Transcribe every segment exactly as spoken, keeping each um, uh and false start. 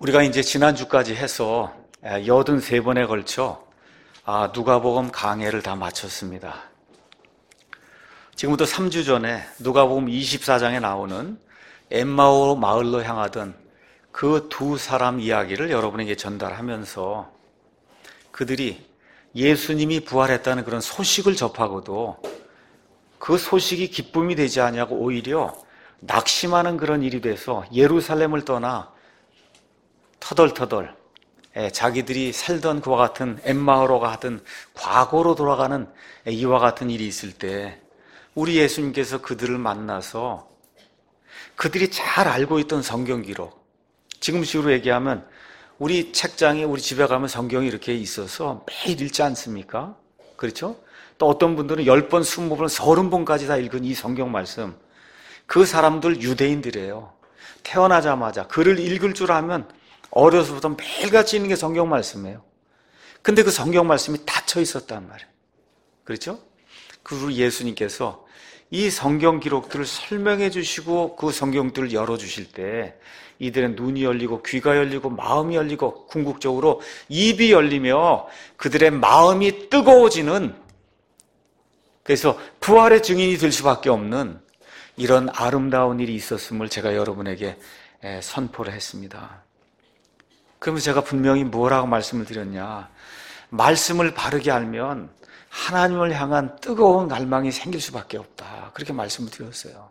우리가 이제 지난주까지 해서 여든세 번에 걸쳐 누가복음 강해를 다 마쳤습니다. 지금부터 삼 주 전에 누가복음 이십사 장에 나오는 엠마오 마을로 향하던 그 두 사람 이야기를 여러분에게 전달하면서 그들이 예수님이 부활했다는 그런 소식을 접하고도 그 소식이 기쁨이 되지 않냐고 오히려 낙심하는 그런 일이 돼서 예루살렘을 떠나 터덜터덜 자기들이 살던 그와 같은 엠마오로가 하던 과거로 돌아가는 이와 같은 일이 있을 때 우리 예수님께서 그들을 만나서 그들이 잘 알고 있던 성경 기록, 지금식으로 얘기하면 우리 책장에 우리 집에 가면 성경이 이렇게 있어서 매일 읽지 않습니까? 그렇죠? 또 어떤 분들은 열 번, 스무 번, 서른 번까지 다 읽은 이 성경 말씀, 그 사람들 유대인들이에요. 태어나자마자 글을 읽을 줄 알면 어려서부터 매일같이 읽는 게 성경 말씀이에요. 근데 그 성경 말씀이 닫혀 있었단 말이에요. 그렇죠? 그리고 예수님께서 이 성경 기록들을 설명해 주시고 그 성경들을 열어주실 때 이들의 눈이 열리고 귀가 열리고 마음이 열리고 궁극적으로 입이 열리며 그들의 마음이 뜨거워지는, 그래서 부활의 증인이 될 수밖에 없는 이런 아름다운 일이 있었음을 제가 여러분에게 선포를 했습니다. 그러면 제가 분명히 뭐라고 말씀을 드렸냐? 말씀을 바르게 알면 하나님을 향한 뜨거운 갈망이 생길 수밖에 없다. 그렇게 말씀을 드렸어요.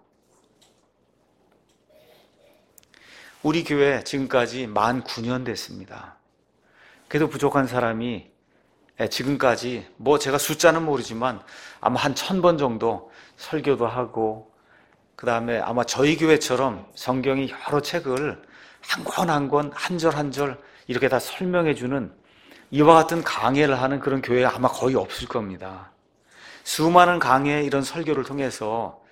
우리 교회 지금까지 만 구 년 됐습니다. 그래도 부족한 사람이 지금까지 뭐 제가 숫자는 모르지만 아마 한 천 번 정도 설교도 하고, 그 다음에 아마 저희 교회처럼 성경이 여러 책을 한 권 한 권, 한 절 한 절 이렇게 다 설명해 주는 이와 같은 강해를 하는 그런 교회 아마 거의 없을 겁니다. 수많은 강해 이런 설교를 통해서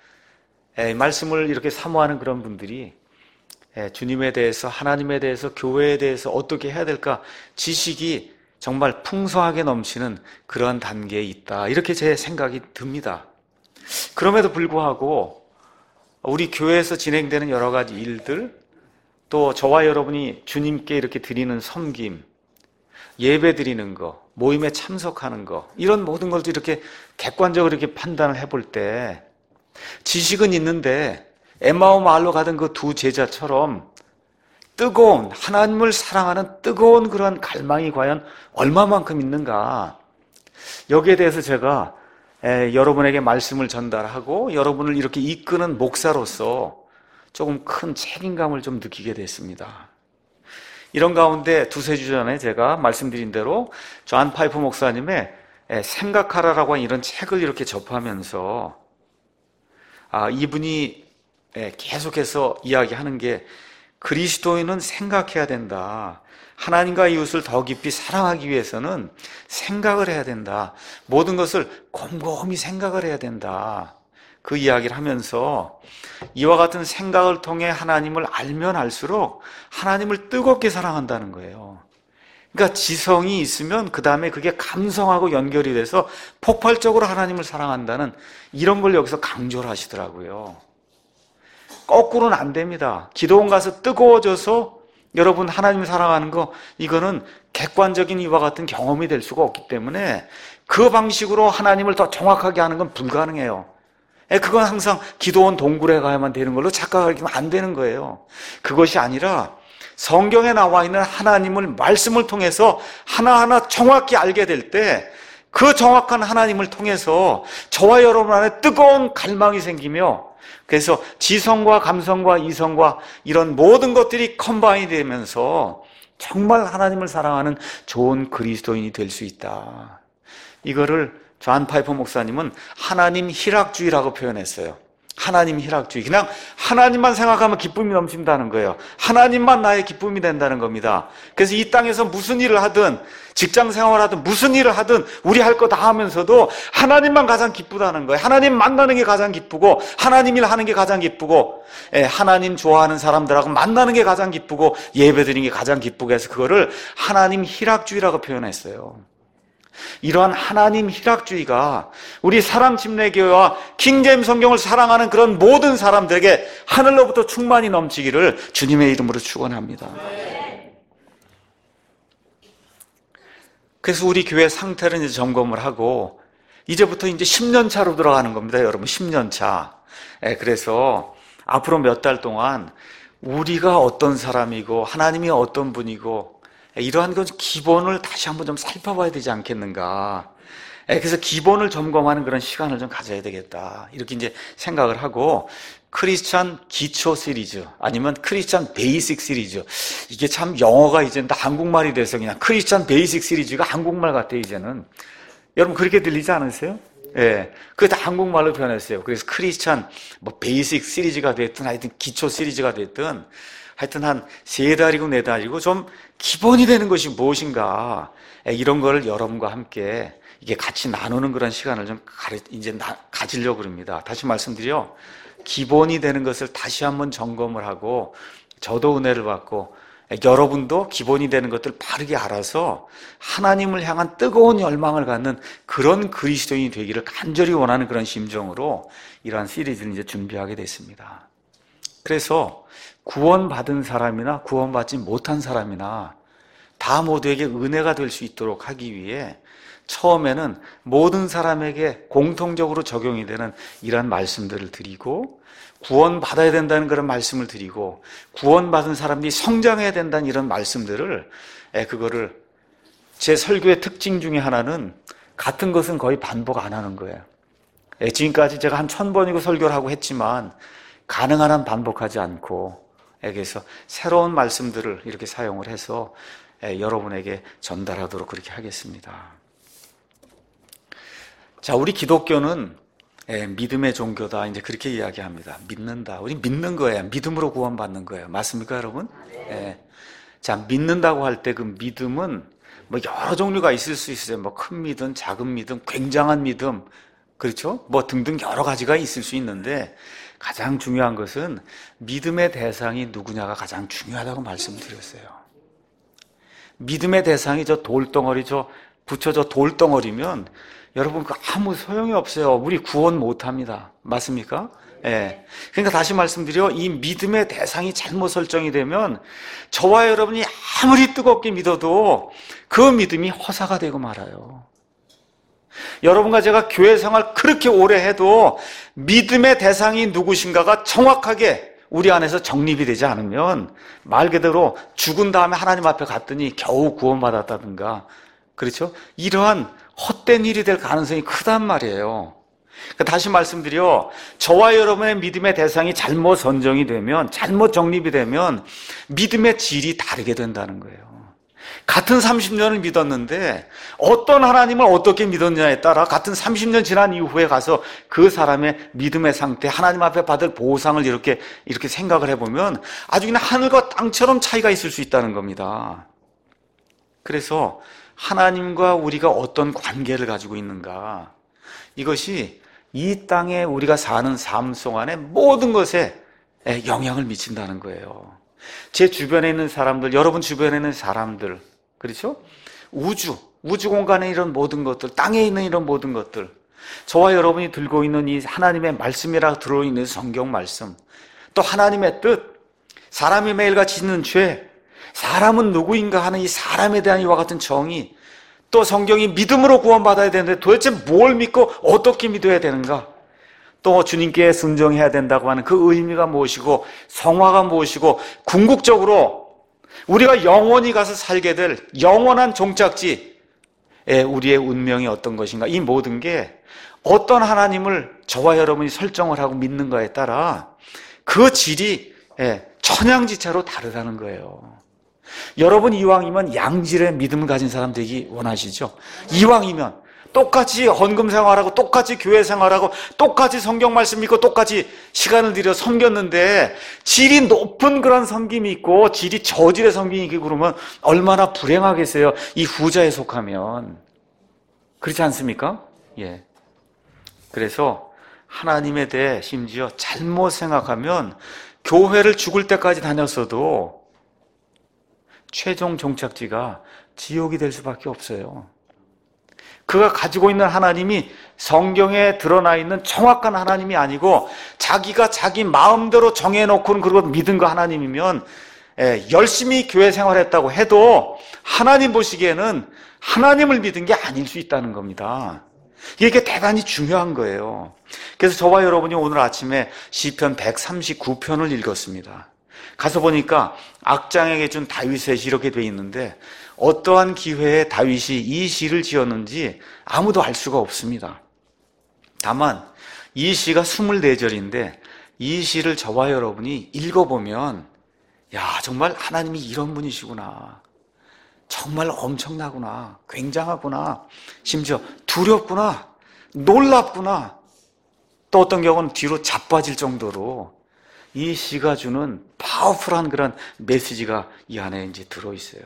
말씀을 이렇게 사모하는 그런 분들이 주님에 대해서, 하나님에 대해서, 교회에 대해서 어떻게 해야 될까 지식이 정말 풍성하게 넘치는 그런 단계에 있다, 이렇게 제 생각이 듭니다. 그럼에도 불구하고 우리 교회에서 진행되는 여러 가지 일들, 또 저와 여러분이 주님께 이렇게 드리는 섬김, 예배 드리는 거, 모임에 참석하는 거, 이런 모든 것도 이렇게 객관적으로 이렇게 판단을 해볼 때 지식은 있는데 엠마오 마을로 가던 그 두 제자처럼 뜨거운, 하나님을 사랑하는 뜨거운 그런 갈망이 과연 얼마만큼 있는가, 여기에 대해서 제가 에, 여러분에게 말씀을 전달하고 여러분을 이렇게 이끄는 목사로서 조금 큰 책임감을 좀 느끼게 됐습니다. 이런 가운데 두세 주 전에 제가 말씀드린 대로 존 파이퍼 목사님의 생각하라라고 하는 이런 책을 이렇게 접하면서 아, 이분이 계속해서 이야기하는 게 그리스도인은 생각해야 된다. 하나님과 이웃을 더 깊이 사랑하기 위해서는 생각을 해야 된다. 모든 것을 곰곰이 생각을 해야 된다. 그 이야기를 하면서 이와 같은 생각을 통해 하나님을 알면 알수록 하나님을 뜨겁게 사랑한다는 거예요. 그러니까 지성이 있으면 그 다음에 그게 감성하고 연결이 돼서 폭발적으로 하나님을 사랑한다는 이런 걸 여기서 강조를 하시더라고요. 거꾸로는 안 됩니다. 기도원 가서 뜨거워져서 여러분 하나님을 사랑하는 거, 이거는 객관적인 이와 같은 경험이 될 수가 없기 때문에 그 방식으로 하나님을 더 정확하게 하는 건 불가능해요. 그건 항상 기도원 동굴에 가야만 되는 걸로 착각하면 안 되는 거예요. 그것이 아니라 성경에 나와 있는 하나님을 말씀을 통해서 하나하나 정확히 알게 될 때 그 정확한 하나님을 통해서 저와 여러분 안에 뜨거운 갈망이 생기며, 그래서 지성과 감성과 이성과 이런 모든 것들이 컴바인이 되면서 정말 하나님을 사랑하는 좋은 그리스도인이 될 수 있다. 이거를 존 파이퍼 목사님은 하나님 희락주의라고 표현했어요. 하나님 희락주의. 그냥 하나님만 생각하면 기쁨이 넘친다는 거예요. 하나님만 나의 기쁨이 된다는 겁니다. 그래서 이 땅에서 무슨 일을 하든, 직장 생활하든 무슨 일을 하든 우리 할 거 다 하면서도 하나님만 가장 기쁘다는 거예요. 하나님 만나는 게 가장 기쁘고, 하나님 일 하는 게 가장 기쁘고, 예, 하나님 좋아하는 사람들하고 만나는 게 가장 기쁘고, 예배 드리는 게 가장 기쁘고 해서 그거를 하나님 희락주의라고 표현했어요. 이러한 하나님 희락주의가 우리 사랑침례교회와 킹제임스 성경을 사랑하는 그런 모든 사람들에게 하늘로부터 충만히 넘치기를 주님의 이름으로 축원합니다. 그래서 우리 교회 상태를 이제 점검을 하고 이제부터 이제 십 년 차로 들어가는 겁니다, 여러분. 십 년 차. 예, 그래서 앞으로 몇 달 동안 우리가 어떤 사람이고 하나님이 어떤 분이고 이러한 것 기본을 다시 한번 좀 살펴봐야 되지 않겠는가. 그래서 기본을 점검하는 그런 시간을 좀 가져야 되겠다, 이렇게 이제 생각을 하고, 크리스찬 기초 시리즈 아니면 크리스찬 베이식 시리즈, 이게 참 영어가 이제 다 한국말이 돼서 그냥 크리스찬 베이식 시리즈가 한국말 같아 이제는. 여러분 그렇게 들리지 않으세요? 예, 그게 다 한국말로 변했어요. 그래서 크리스찬 뭐 베이식 시리즈가 됐든 하여튼 기초 시리즈가 됐든 하여튼 한 세 달이고 네 달이고 좀 기본이 되는 것이 무엇인가, 이런 거를 여러분과 함께 이게 같이 나누는 그런 시간을 좀 가리, 이제 나, 가지려고 그럽니다. 다시 말씀드려, 기본이 되는 것을 다시 한번 점검을 하고, 저도 은혜를 받고, 여러분도 기본이 되는 것들 바르게 알아서 하나님을 향한 뜨거운 열망을 갖는 그런 그리스도인이 되기를 간절히 원하는 그런 심정으로 이러한 시리즈를 이제 준비하게 됐습니다. 그래서 구원받은 사람이나 구원받지 못한 사람이나 다 모두에게 은혜가 될 수 있도록 하기 위해 처음에는 모든 사람에게 공통적으로 적용이 되는 이러한 말씀들을 드리고, 구원받아야 된다는 그런 말씀을 드리고, 구원받은 사람들이 성장해야 된다는 이런 말씀들을, 그거를 제 설교의 특징 중에 하나는 같은 것은 거의 반복 안 하는 거예요. 지금까지 제가 한 천 번이고 설교를 하고 했지만 가능한 한 반복하지 않고, 그래서 새로운 말씀들을 이렇게 사용을 해서 여러분에게 전달하도록 그렇게 하겠습니다. 자, 우리 기독교는 예, 믿음의 종교다, 이제 그렇게 이야기합니다. 믿는다. 우리 믿는 거예요. 믿음으로 구원받는 거예요. 맞습니까, 여러분? 예. 자, 믿는다고 할 때 그 믿음은 뭐 여러 종류가 있을 수 있어요. 뭐 큰 믿음, 작은 믿음, 굉장한 믿음, 그렇죠? 뭐 등등 여러 가지가 있을 수 있는데, 가장 중요한 것은 믿음의 대상이 누구냐가 가장 중요하다고 말씀드렸어요. 믿음의 대상이 저 돌덩어리, 저 부처 저 돌덩어리면 여러분 그 아무 소용이 없어요. 우리 구원 못합니다. 맞습니까? 예. 그러니까 다시 말씀드려, 이 믿음의 대상이 잘못 설정이 되면 저와 여러분이 아무리 뜨겁게 믿어도 그 믿음이 허사가 되고 말아요. 여러분과 제가 교회 생활 그렇게 오래 해도 믿음의 대상이 누구신가가 정확하게 우리 안에서 정립이 되지 않으면 말 그대로 죽은 다음에 하나님 앞에 갔더니 겨우 구원받았다든가, 그렇죠? 이러한 헛된 일이 될 가능성이 크단 말이에요. 그러니까 다시 말씀드려, 저와 여러분의 믿음의 대상이 잘못 선정이 되면, 잘못 정립이 되면 믿음의 질이 다르게 된다는 거예요. 같은 삼십 년을 믿었는데 어떤 하나님을 어떻게 믿었냐에 따라 같은 삼십 년 지난 이후에 가서 그 사람의 믿음의 상태, 하나님 앞에 받을 보상을 이렇게 이렇게 생각을 해보면 아주 그냥 하늘과 땅처럼 차이가 있을 수 있다는 겁니다. 그래서 하나님과 우리가 어떤 관계를 가지고 있는가, 이것이 이 땅에 우리가 사는 삶 동안의 모든 것에 영향을 미친다는 거예요. 제 주변에 있는 사람들, 여러분 주변에 있는 사람들, 그렇죠? 우주, 우주 공간에 이런 모든 것들, 땅에 있는 이런 모든 것들, 저와 여러분이 들고 있는 이 하나님의 말씀이라 들어있는 성경 말씀, 또 하나님의 뜻, 사람이 매일같이 짓는 죄, 사람은 누구인가 하는 이 사람에 대한 이와 같은 정의, 또 성경이 믿음으로 구원받아야 되는데 도대체 뭘 믿고 어떻게 믿어야 되는가, 또 주님께 순종해야 된다고 하는 그 의미가 무엇이고 성화가 무엇이고, 궁극적으로 우리가 영원히 가서 살게 될 영원한 종착지에 우리의 운명이 어떤 것인가, 이 모든 게 어떤 하나님을 저와 여러분이 설정을 하고 믿는가에 따라 그 질이 천양지차로 다르다는 거예요. 여러분 이왕이면 양질의 믿음을 가진 사람 되기 원하시죠? 이왕이면 똑같이 헌금 생활하고 똑같이 교회 생활하고 똑같이 성경 말씀 믿고 똑같이 시간을 들여 섬겼는데 질이 높은 그런 섬김이 있고 질이 저질의 섬김이 있고 그러면 얼마나 불행하겠어요, 이 후자에 속하면. 그렇지 않습니까? 예. 그래서 하나님에 대해 심지어 잘못 생각하면 교회를 죽을 때까지 다녔어도 최종 종착지가 지옥이 될 수밖에 없어요. 그가 가지고 있는 하나님이 성경에 드러나 있는 정확한 하나님이 아니고 자기가 자기 마음대로 정해놓고는 그리고 믿은 그 하나님이면, 예, 열심히 교회 생활했다고 해도 하나님 보시기에는 하나님을 믿은 게 아닐 수 있다는 겁니다. 이게 대단히 중요한 거예요. 그래서 저와 여러분이 오늘 아침에 시편 백삼십구 편을 읽었습니다. 가서 보니까 악장에게 준 다윗의 시 이렇게 돼 있는데 어떠한 기회에 다윗이 이 시를 지었는지 아무도 알 수가 없습니다. 다만 이 시가 이십사 절인데 이 시를 저와 여러분이 읽어보면 야, 정말 하나님이 이런 분이시구나. 정말 엄청나구나. 굉장하구나. 심지어 두렵구나. 놀랍구나. 또 어떤 경우는 뒤로 자빠질 정도로 이 시가 주는 파워풀한 그런 메시지가 이 안에 이제 들어있어요.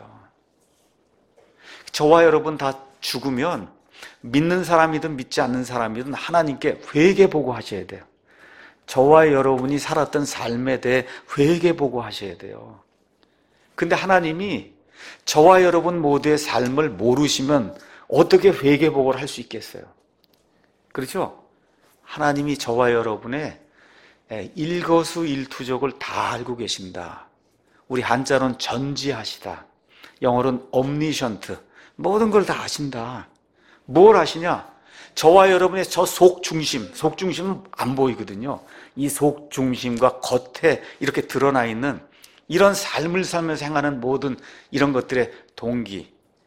저와 여러분 다 죽으면 믿는 사람이든 믿지 않는 사람이든 하나님께 회개보고 하셔야 돼요. 저와 여러분이 살았던 삶에 대해 회개보고 하셔야 돼요. 근데 하나님이 저와 여러분 모두의 삶을 모르시면 어떻게 회개보고를 할 수 있겠어요? 그렇죠? 하나님이 저와 여러분의 일거수일투족을 다 알고 계신다. 우리 한자로는 전지하시다. 영어로는 omniscient. 모든 걸 다 아신다. 뭘 아시냐? 저와 여러분의 저 속중심, 속중심은 안 보이거든요. 이 속중심과 겉에 이렇게 드러나 있는 이런 삶을 살면서 행하는 모든 이런 것들의 동기,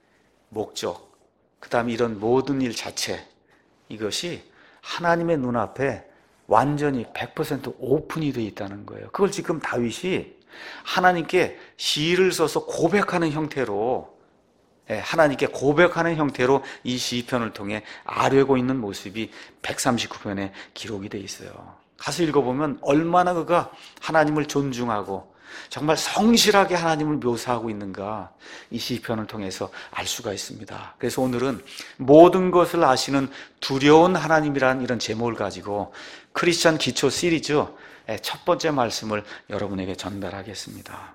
목적, 그 다음에 이런 모든 일 자체, 이것이 하나님의 눈앞에 완전히 백 퍼센트 오픈이 되어 있다는 거예요. 그걸 지금 다윗이 하나님께 시를 써서 고백하는 형태로, 하나님께 고백하는 형태로 이 시편을 통해 아뢰고 있는 모습이 백삼십구 편에 기록이 되어 있어요. 가서 읽어보면 얼마나 그가 하나님을 존중하고 정말 성실하게 하나님을 묘사하고 있는가 이 시편을 통해서 알 수가 있습니다. 그래서 오늘은 모든 것을 아시는 두려운 하나님이라는 이런 제목을 가지고 크리스천 기초 시리즈 첫 번째 말씀을 여러분에게 전달하겠습니다.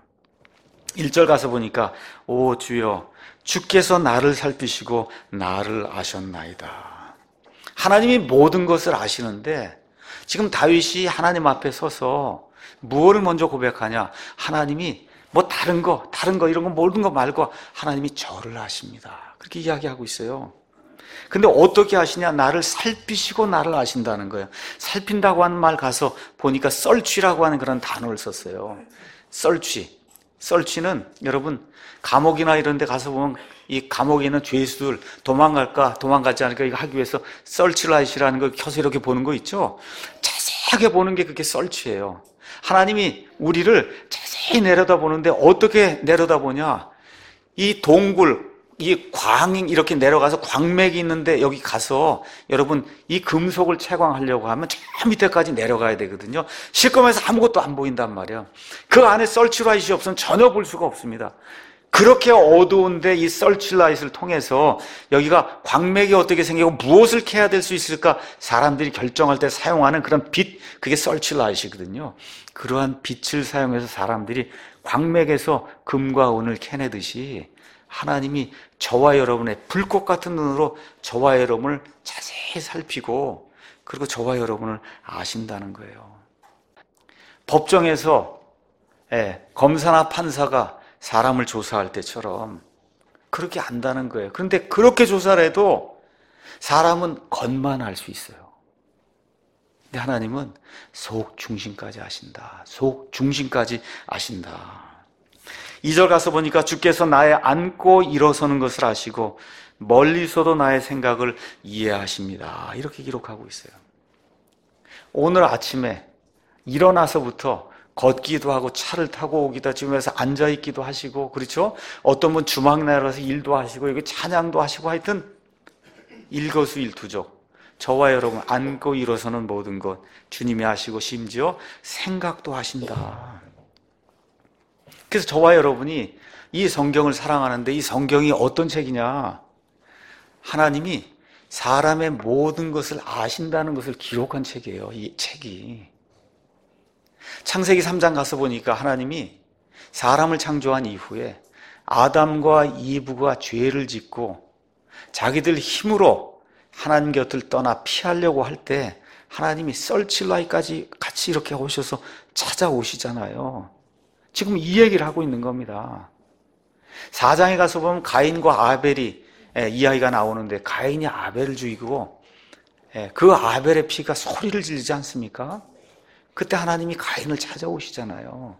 일 절 가서 보니까 오 주여 주께서 나를 살피시고 나를 아셨나이다. 하나님이 모든 것을 아시는데 지금 다윗이 하나님 앞에 서서 무엇을 먼저 고백하냐? 하나님이 뭐 다른 거, 다른 거 이런 거 모든 거 말고 하나님이 저를 아십니다. 그렇게 이야기하고 있어요. 근데 어떻게 아시냐? 나를 살피시고 나를 아신다는 거예요. 살핀다고 하는 말 가서 보니까 썰취라고 하는 그런 단어를 썼어요. 썰취. 썰취는 여러분 감옥이나 이런 데 가서 보면 이 감옥에 있는 죄수들 도망갈까 도망가지 않을까 이거 하기 위해서 썰치라이트라는 걸 켜서 이렇게 보는 거 있죠? 자세하게 보는 게 그게 썰취예요. 하나님이 우리를 자세히 내려다보는데 어떻게 내려다보냐? 이 동굴, 이 광 이렇게 내려가서 광맥이 있는데 여기 가서 여러분 이 금속을 채광하려고 하면 저 밑에까지 내려가야 되거든요. 시커매서 아무것도 안 보인단 말이야. 그 안에 썰치라이트가 없으면 전혀 볼 수가 없습니다. 그렇게 어두운데 이 썰치라이트를 통해서 여기가 광맥이 어떻게 생기고 무엇을 캐야 될 수 있을까 사람들이 결정할 때 사용하는 그런 빛, 그게 썰치라이트거든요. 그러한 빛을 사용해서 사람들이 광맥에서 금과 은을 캐내듯이 하나님이 저와 여러분의 불꽃 같은 눈으로 저와 여러분을 자세히 살피고 그리고 저와 여러분을 아신다는 거예요. 법정에서 예, 검사나 판사가 사람을 조사할 때처럼 그렇게 안다는 거예요. 그런데 그렇게 조사를 해도 사람은 겉만 알 수 있어요. 근데 하나님은 속 중심까지 아신다. 속 중심까지 아신다. 이 절 가서 보니까 주께서 나의 앉고 일어서는 것을 아시고 멀리서도 나의 생각을 이해하십니다. 이렇게 기록하고 있어요. 오늘 아침에 일어나서부터 걷기도 하고 차를 타고 오기도 지금 해서 앉아있기도 하시고 그렇죠? 어떤 분 주막 내려가서 일도 하시고 여기 찬양도 하시고 하여튼 일거수일투족 저와 여러분 앉고 일어서는 모든 것 주님이 하시고 심지어 생각도 하신다. 그래서 저와 여러분이 이 성경을 사랑하는데 이 성경이 어떤 책이냐? 하나님이 사람의 모든 것을 아신다는 것을 기록한 책이에요. 이 책이. 창세기 삼 장 가서 보니까 하나님이 사람을 창조한 이후에 아담과 이브가 죄를 짓고 자기들 힘으로 하나님 곁을 떠나 피하려고 할 때 하나님이 썰칠라이까지 같이 이렇게 오셔서 찾아오시잖아요. 지금 이 얘기를 하고 있는 겁니다. 사 장에 가서 보면 가인과 아벨이 이야기가 나오는데 가인이 아벨을 죽이고 그 아벨의 피가 소리를 지르지 않습니까? 그때 하나님이 가인을 찾아오시잖아요.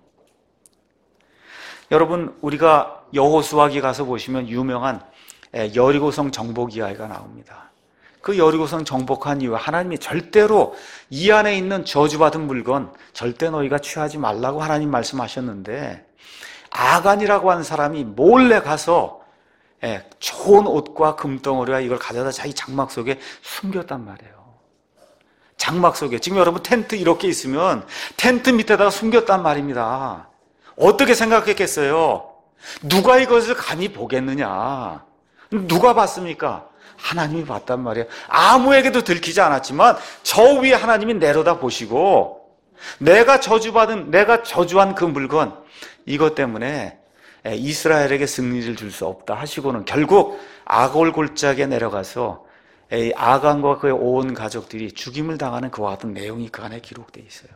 여러분, 우리가 여호수아기 가서 보시면 유명한 여리고성 정복 이야기가 나옵니다. 그 여리고성 정복한 이후에 하나님이 절대로 이 안에 있는 저주받은 물건 절대 너희가 취하지 말라고 하나님 말씀하셨는데, 아간이라고 하는 사람이 몰래 가서 좋은 옷과 금덩어리와 이걸 가져다 자기 장막 속에 숨겼단 말이에요. 장막 속에. 지금 여러분 텐트 이렇게 있으면 텐트 밑에다가 숨겼단 말입니다. 어떻게 생각했겠어요? 누가 이것을 감히 보겠느냐? 누가 봤습니까? 하나님이 봤단 말이에요. 아무에게도 들키지 않았지만 저 위에 하나님이 내려다 보시고, 내가 저주받은, 내가 저주한 그 물건, 이것 때문에 이스라엘에게 승리를 줄 수 없다 하시고는 결국 아골 골짜기에 내려가서 아간과 그의 온 가족들이 죽임을 당하는 그와 같은 내용이 그 안에 기록되어 있어요.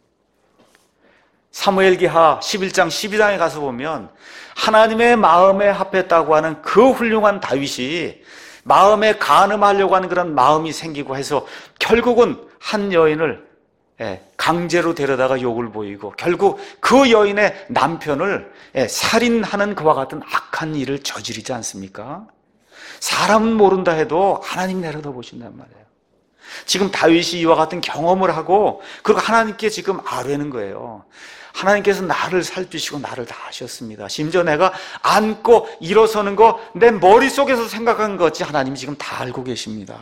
사무엘기하 십일 장 십이 장에 가서 보면 하나님의 마음에 합했다고 하는 그 훌륭한 다윗이 마음에 간음하려고 하는 그런 마음이 생기고 해서 결국은 한 여인을 강제로 데려다가 욕을 보이고 결국 그 여인의 남편을 살인하는 그와 같은 악한 일을 저지르지 않습니까? 사람은 모른다 해도 하나님 내려다 보신단 말이에요. 지금 다윗이 이와 같은 경험을 하고 그리고 하나님께 지금 아뢰는 거예요. 하나님께서 나를 살피시고 나를 다 아셨습니다. 심지어 내가 앉고 일어서는 거 내 머릿속에서 생각한 거지 하나님이 지금 다 알고 계십니다.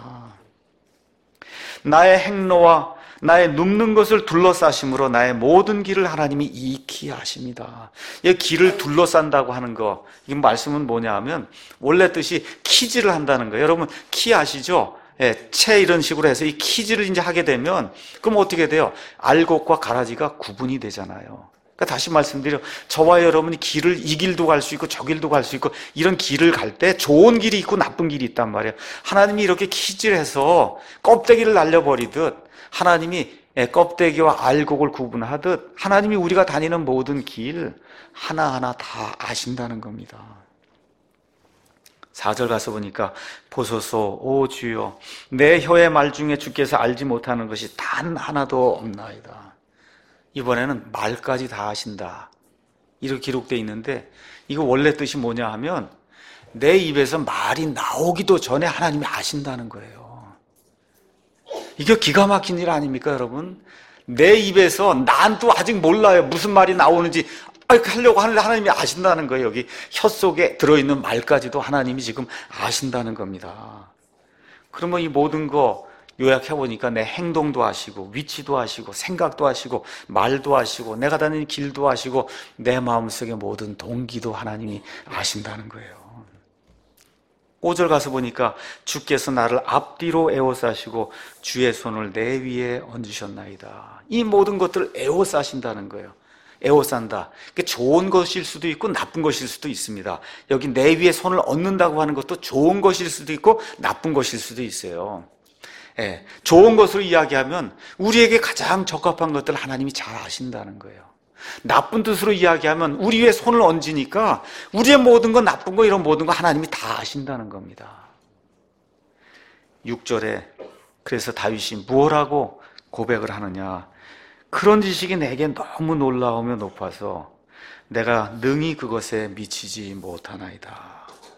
나의 행로와 나의 눕는 것을 둘러싸심으로 나의 모든 길을 하나님이 익히 아십니다. 이 길을 둘러싼다고 하는 거, 이 말씀은 뭐냐 하면 원래 뜻이 키즈를 한다는 거예요. 여러분 키 아시죠? 예, 채 이런 식으로 해서 이 키즈를 이제 하게 되면 그럼 어떻게 돼요? 알곡과 가라지가 구분이 되잖아요. 그러니까 다시 말씀드려, 저와 여러분이 길을 이 길도 갈 수 있고 저 길도 갈 수 있고 이런 길을 갈 때 좋은 길이 있고 나쁜 길이 있단 말이에요. 하나님이 이렇게 키즈를 해서 껍데기를 날려버리듯 하나님이 껍데기와 알곡을 구분하듯 하나님이 우리가 다니는 모든 길 하나하나 다 아신다는 겁니다. 사 절 가서 보니까 보소서 오 주여 내 혀의 말 중에 주께서 알지 못하는 것이 단 하나도 없나이다. 이번에는 말까지 다 아신다 이렇게 기록되어 있는데, 이거 원래 뜻이 뭐냐 하면 내 입에서 말이 나오기도 전에 하나님이 아신다는 거예요. 이게 기가 막힌 일 아닙니까 여러분? 내 입에서 난 또 아직 몰라요. 무슨 말이 나오는지 하려고 하는데 하나님이 아신다는 거예요. 여기 혀 속에 들어있는 말까지도 하나님이 지금 아신다는 겁니다. 그러면 이 모든 거 요약해보니까 내 행동도 아시고 위치도 아시고 생각도 아시고 말도 아시고 내가 다니는 길도 아시고 내 마음속의 모든 동기도 하나님이 아신다는 거예요. 오 절 가서 보니까 주께서 나를 앞뒤로 에워싸시고 주의 손을 내 위에 얹으셨나이다. 이 모든 것들을 에워싸신다는 거예요. 에워싼다. 좋은 것일 수도 있고 나쁜 것일 수도 있습니다. 여기 내 위에 손을 얹는다고 하는 것도 좋은 것일 수도 있고 나쁜 것일 수도 있어요. 예, 좋은 것으로 이야기하면 우리에게 가장 적합한 것들을 하나님이 잘 아신다는 거예요. 나쁜 뜻으로 이야기하면 우리 위에 손을 얹으니까 우리의 모든 거, 나쁜 거, 이런 모든 거 하나님이 다 아신다는 겁니다. 육 절에 그래서 다윗이 무엇라고 고백을 하느냐, 그런 지식이 내게 너무 놀라우며 높아서 내가 능히 그것에 미치지 못하나이다.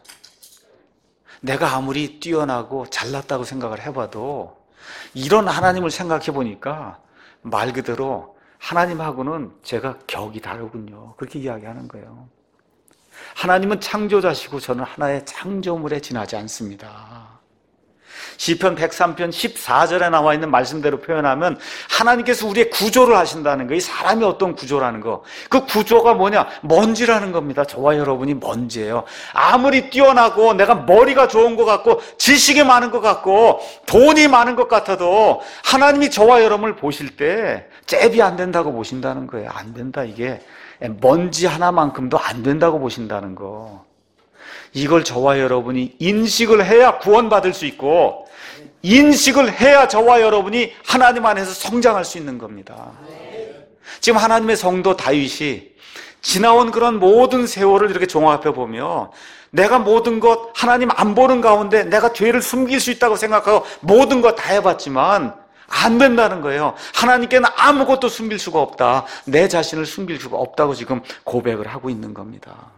내가 아무리 뛰어나고 잘났다고 생각을 해봐도 이런 하나님을 생각해 보니까 말 그대로 하나님하고는 제가 격이 다르군요. 그렇게 이야기하는 거예요. 하나님은 창조자시고 저는 하나의 창조물에 지나지 않습니다. 시편 백삼 편 십사 절에 나와 있는 말씀대로 표현하면 하나님께서 우리의 구조를 하신다는 거예요. 이 사람이 어떤 구조라는 거, 그 구조가 뭐냐? 먼지라는 겁니다. 저와 여러분이 먼지예요. 아무리 뛰어나고 내가 머리가 좋은 것 같고 지식이 많은 것 같고 돈이 많은 것 같아도 하나님이 저와 여러분을 보실 때 잽이 안 된다고 보신다는 거예요. 안 된다. 이게 먼지 하나만큼도 안 된다고 보신다는 거. 이걸 저와 여러분이 인식을 해야 구원받을 수 있고 인식을 해야 저와 여러분이 하나님 안에서 성장할 수 있는 겁니다. 지금 하나님의 성도 다윗이 지나온 그런 모든 세월을 이렇게 종합해 보면 내가 모든 것 하나님 안 보는 가운데 내가 죄를 숨길 수 있다고 생각하고 모든 것 다 해봤지만 안 된다는 거예요. 하나님께는 아무것도 숨길 수가 없다. 내 자신을 숨길 수가 없다고 지금 고백을 하고 있는 겁니다.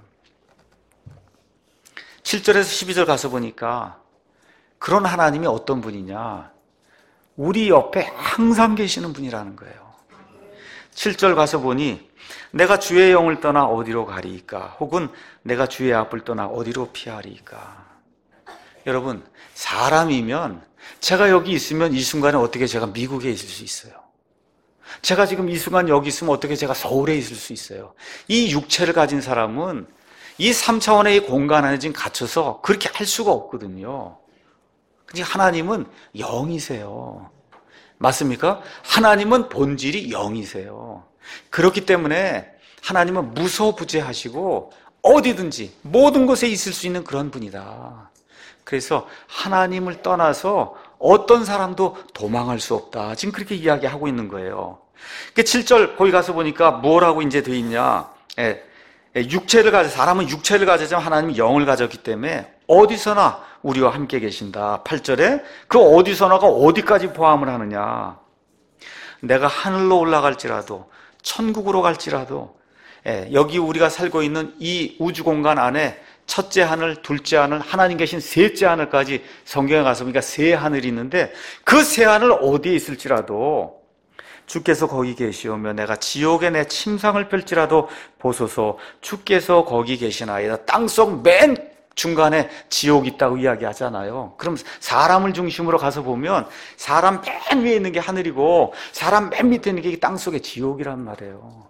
칠 절에서 십이 절 가서 보니까 그런 하나님이 어떤 분이냐, 우리 옆에 항상 계시는 분이라는 거예요. 칠 절 가서 보니 내가 주의 영을 떠나 어디로 가리이까, 혹은 내가 주의 앞을 떠나 어디로 피하리이까. 여러분, 사람이면 제가 여기 있으면 이 순간에 어떻게 제가 미국에 있을 수 있어요? 제가 지금 이 순간 여기 있으면 어떻게 제가 서울에 있을 수 있어요? 이 육체를 가진 사람은 이 삼 차원의 이 공간 안에 지금 갇혀서 그렇게 할 수가 없거든요. 근데 하나님은 영이세요. 맞습니까? 하나님은 본질이 영이세요. 그렇기 때문에 하나님은 무소부재하시고 어디든지 모든 곳에 있을 수 있는 그런 분이다. 그래서 하나님을 떠나서 어떤 사람도 도망할 수 없다. 지금 그렇게 이야기하고 있는 거예요. 칠 절 거기 가서 보니까 뭐라고 이제 돼 있냐. 예, 육체를 가져, 사람은 육체를 가지지만 하나님은 영을 가졌기 때문에 어디서나 우리와 함께 계신다. 팔 절에 그 어디서나가 어디까지 포함을 하느냐. 내가 하늘로 올라갈지라도 천국으로 갈지라도, 예, 여기 우리가 살고 있는 이 우주 공간 안에 첫째 하늘, 둘째 하늘, 하나님 계신 셋째 하늘까지 성경에 가서 보니까 세 하늘이 있는데 그 세 하늘 어디에 있을지라도 주께서 거기 계시오며 내가 지옥에 내 침상을 펼지라도 보소서 주께서 거기 계시나이다. 땅속 맨 중간에 지옥이 있다고 이야기하잖아요. 그럼 사람을 중심으로 가서 보면 사람 맨 위에 있는 게 하늘이고 사람 맨 밑에 있는 게 땅속의 지옥이란 말이에요.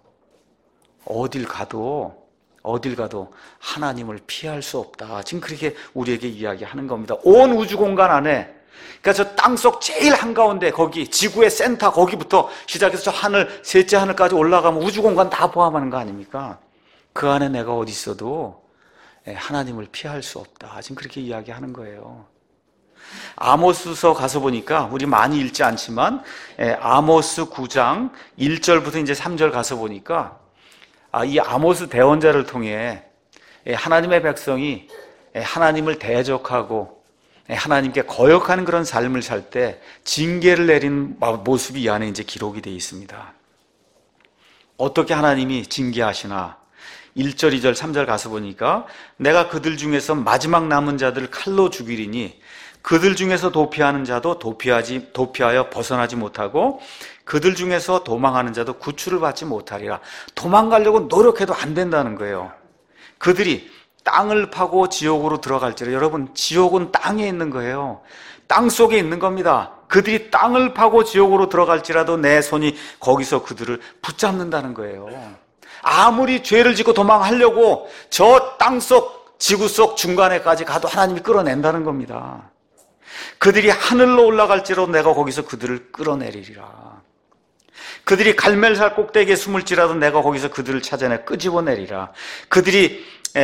어딜 가도 어딜 가도 하나님을 피할 수 없다. 지금 그렇게 우리에게 이야기하는 겁니다. 온 우주 공간 안에, 그러니까 저 땅속 제일 한가운데 거기 지구의 센터 거기부터 시작해서 저 하늘 셋째 하늘까지 올라가면 우주 공간 다 포함하는 거 아닙니까? 그 안에 내가 어디 있어도 하나님을 피할 수 없다. 지금 그렇게 이야기하는 거예요. 아모스서 가서 보니까 우리 많이 읽지 않지만 아모스 구 장 일 절부터 이제 삼 절 가서 보니까 아, 이 아모스 대언자를 통해 하나님의 백성이 하나님을 대적하고 하나님께 거역하는 그런 삶을 살 때 징계를 내린 모습이 이 안에 이제 기록이 되어 있습니다. 어떻게 하나님이 징계하시나? 일 절, 이 절, 삼 절 가서 보니까 내가 그들 중에서 마지막 남은 자들을 칼로 죽이리니 그들 중에서 도피하는 자도 도피하지, 도피하여 벗어나지 못하고 그들 중에서 도망하는 자도 구출을 받지 못하리라. 도망가려고 노력해도 안 된다는 거예요. 그들이 땅을 파고 지옥으로 들어갈지라. 여러분, 지옥은 땅에 있는 거예요. 땅 속에 있는 겁니다. 그들이 땅을 파고 지옥으로 들어갈지라도 내 손이 거기서 그들을 붙잡는다는 거예요. 아무리 죄를 짓고 도망하려고 저 땅속 지구 속 중간에까지 가도 하나님이 끌어낸다는 겁니다. 그들이 하늘로 올라갈지라도 내가 거기서 그들을 끌어내리리라. 그들이 갈멜살 꼭대기에 숨을지라도 내가 거기서 그들을 찾아내 끄집어내리라. 그들이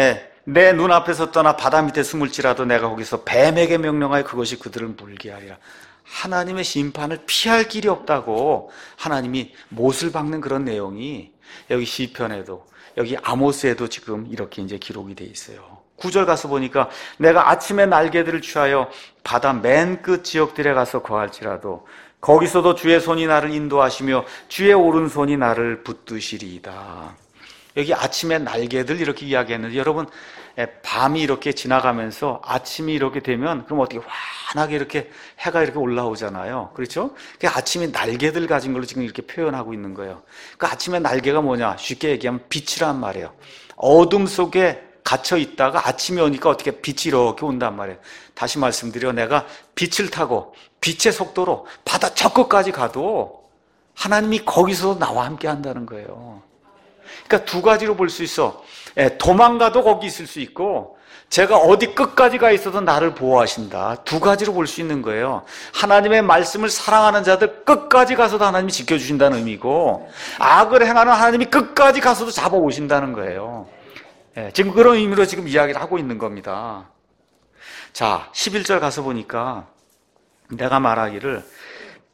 내 눈앞에서 떠나 바다 밑에 숨을지라도 내가 거기서 뱀에게 명령하여 그것이 그들을 물게 하리라. 하나님의 심판을 피할 길이 없다고 하나님이 못을 박는 그런 내용이 여기 시편에도 여기 아모스에도 지금 이렇게 이제 기록이 돼 있어요. 구 절 가서 보니까 내가 아침에 날개들을 취하여 바다 맨 끝 지역들에 가서 거할지라도 거기서도 주의 손이 나를 인도하시며 주의 오른손이 나를 붙드시리이다. 여기 아침에 날개들 이렇게 이야기했는데 여러분, 밤이 이렇게 지나가면서 아침이 이렇게 되면 그럼 어떻게 환하게 이렇게 해가 이렇게 올라오잖아요. 그렇죠? 그 아침에 날개들 가진 걸로 지금 이렇게 표현하고 있는 거예요. 그 아침에 날개가 뭐냐? 쉽게 얘기하면 빛이란 말이에요. 어둠 속에 갇혀 있다가 아침이 오니까 어떻게 빛이 이렇게 온단 말이에요. 다시 말씀드려, 내가 빛을 타고 빛의 속도로 바다 저 끝까지 가도 하나님이 거기서 나와 함께 한다는 거예요. 그러니까 두 가지로 볼 수 있어. 도망가도 거기 있을 수 있고 제가 어디 끝까지 가 있어도 나를 보호하신다. 두 가지로 볼 수 있는 거예요. 하나님의 말씀을 사랑하는 자들 끝까지 가서도 하나님이 지켜주신다는 의미고 악을 행하는 하나님이 끝까지 가서도 잡아오신다는 거예요. 지금 그런 의미로 지금 이야기를 하고 있는 겁니다. 자, 십일 절 가서 보니까 내가 말하기를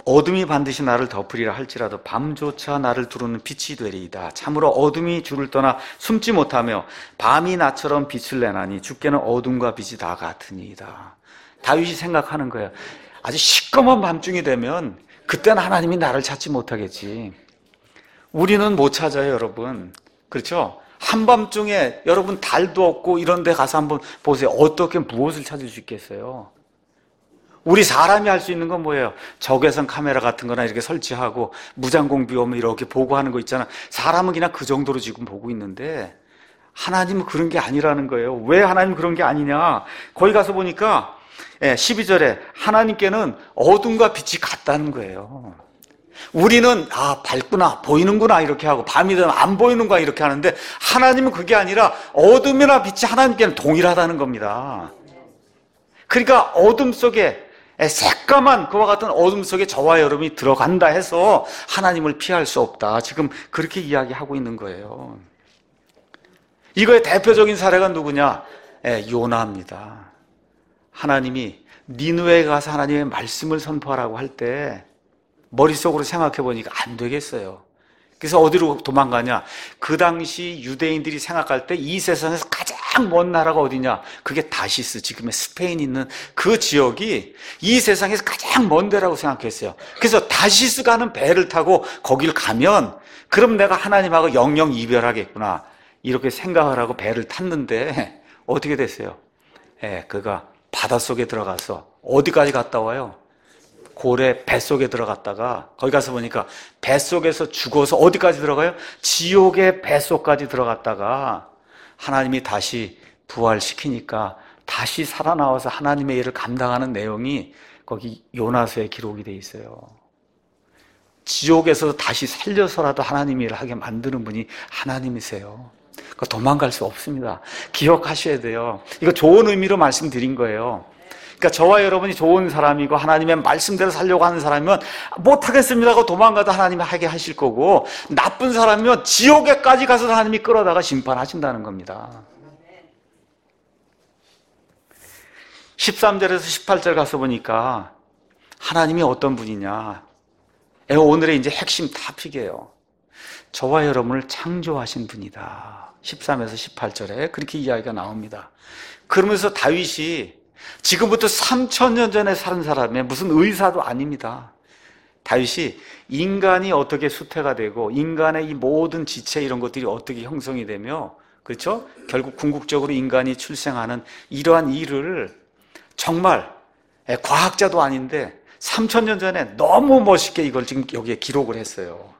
어둠이 반드시 나를 덮으리라 할지라도 밤조차 나를 두르는 빛이 되리이다. 참으로 어둠이 주를 떠나 숨지 못하며 밤이 나처럼 빛을 내나니 주께는 어둠과 빛이 다 같으니이다. 다윗이 생각하는 거예요. 아주 시꺼먼 밤중이 되면 그때는 하나님이 나를 찾지 못하겠지. 우리는 못 찾아요, 여러분. 그렇죠? 한밤중에 여러분 달도 없고 이런 데 가서 한번 보세요. 어떻게 무엇을 찾을 수 있겠어요? 우리 사람이 할 수 있는 건 뭐예요? 적외선 카메라 같은 거나 이렇게 설치하고 무장공 비 오면 이렇게 보고하는 거 있잖아. 사람은 그냥 그 정도로 지금 보고 있는데 하나님은 그런 게 아니라는 거예요. 왜 하나님은 그런 게 아니냐? 거기 가서 보니까 십이 절에 하나님께는 어둠과 빛이 같다는 거예요. 우리는 아 밝구나 보이는구나 이렇게 하고 밤이 되면 안 보이는구나 이렇게 하는데 하나님은 그게 아니라 어둠이나 빛이 하나님께는 동일하다는 겁니다. 그러니까 어둠 속에 새까만 그와 같은 어둠 속에 저와 여러분이 들어간다 해서 하나님을 피할 수 없다. 지금 그렇게 이야기하고 있는 거예요. 이거의 대표적인 사례가 누구냐? 예, 요나입니다. 하나님이 니느웨에 가서 하나님의 말씀을 선포하라고 할 때 머릿속으로 생각해 보니까 안 되겠어요. 그래서 어디로 도망가냐? 그 당시 유대인들이 생각할 때 이 세상에서 가장 먼 나라가 어디냐? 그게 다시스, 지금의 스페인 있는 그 지역이 이 세상에서 가장 먼 데라고 생각했어요. 그래서 다시스 가는 배를 타고 거길 가면 그럼 내가 하나님하고 영영 이별하겠구나 이렇게 생각을 하고 배를 탔는데 어떻게 됐어요? 예, 그가 바닷속에 들어가서 어디까지 갔다 와요? 고래 뱃속에 들어갔다가 거기 가서 보니까 뱃속에서 죽어서 어디까지 들어가요? 지옥의 뱃속까지 들어갔다가 하나님이 다시 부활시키니까 다시 살아나와서 하나님의 일을 감당하는 내용이 거기 요나서에 기록이 돼 있어요. 지옥에서 다시 살려서라도 하나님의 일을 하게 만드는 분이 하나님이세요. 그러니까 도망갈 수 없습니다. 기억하셔야 돼요. 이거 좋은 의미로 말씀드린 거예요. 그러니까 저와 여러분이 좋은 사람이고 하나님의 말씀대로 살려고 하는 사람이면 못하겠습니다 하고 도망가도 하나님이 하게 하실 거고 나쁜 사람이면 지옥에까지 가서 하나님이 끌어다가 심판하신다는 겁니다. 십삼 절에서 십팔 절 가서 보니까 하나님이 어떤 분이냐? 오늘의 이제 핵심 토픽이에요. 저와 여러분을 창조하신 분이다. 십삼에서 십팔 절에 그렇게 이야기가 나옵니다. 그러면서 다윗이 지금부터 삼천 년 전에 사는 사람의 무슨 의사도 아닙니다. 다윗이 인간이 어떻게 수태가 되고 인간의 이 모든 지체 이런 것들이 어떻게 형성이 되며 그렇죠? 결국 궁극적으로 인간이 출생하는 이러한 일을 정말 과학자도 아닌데 삼천 년 전에 너무 멋있게 이걸 지금 여기에 기록을 했어요.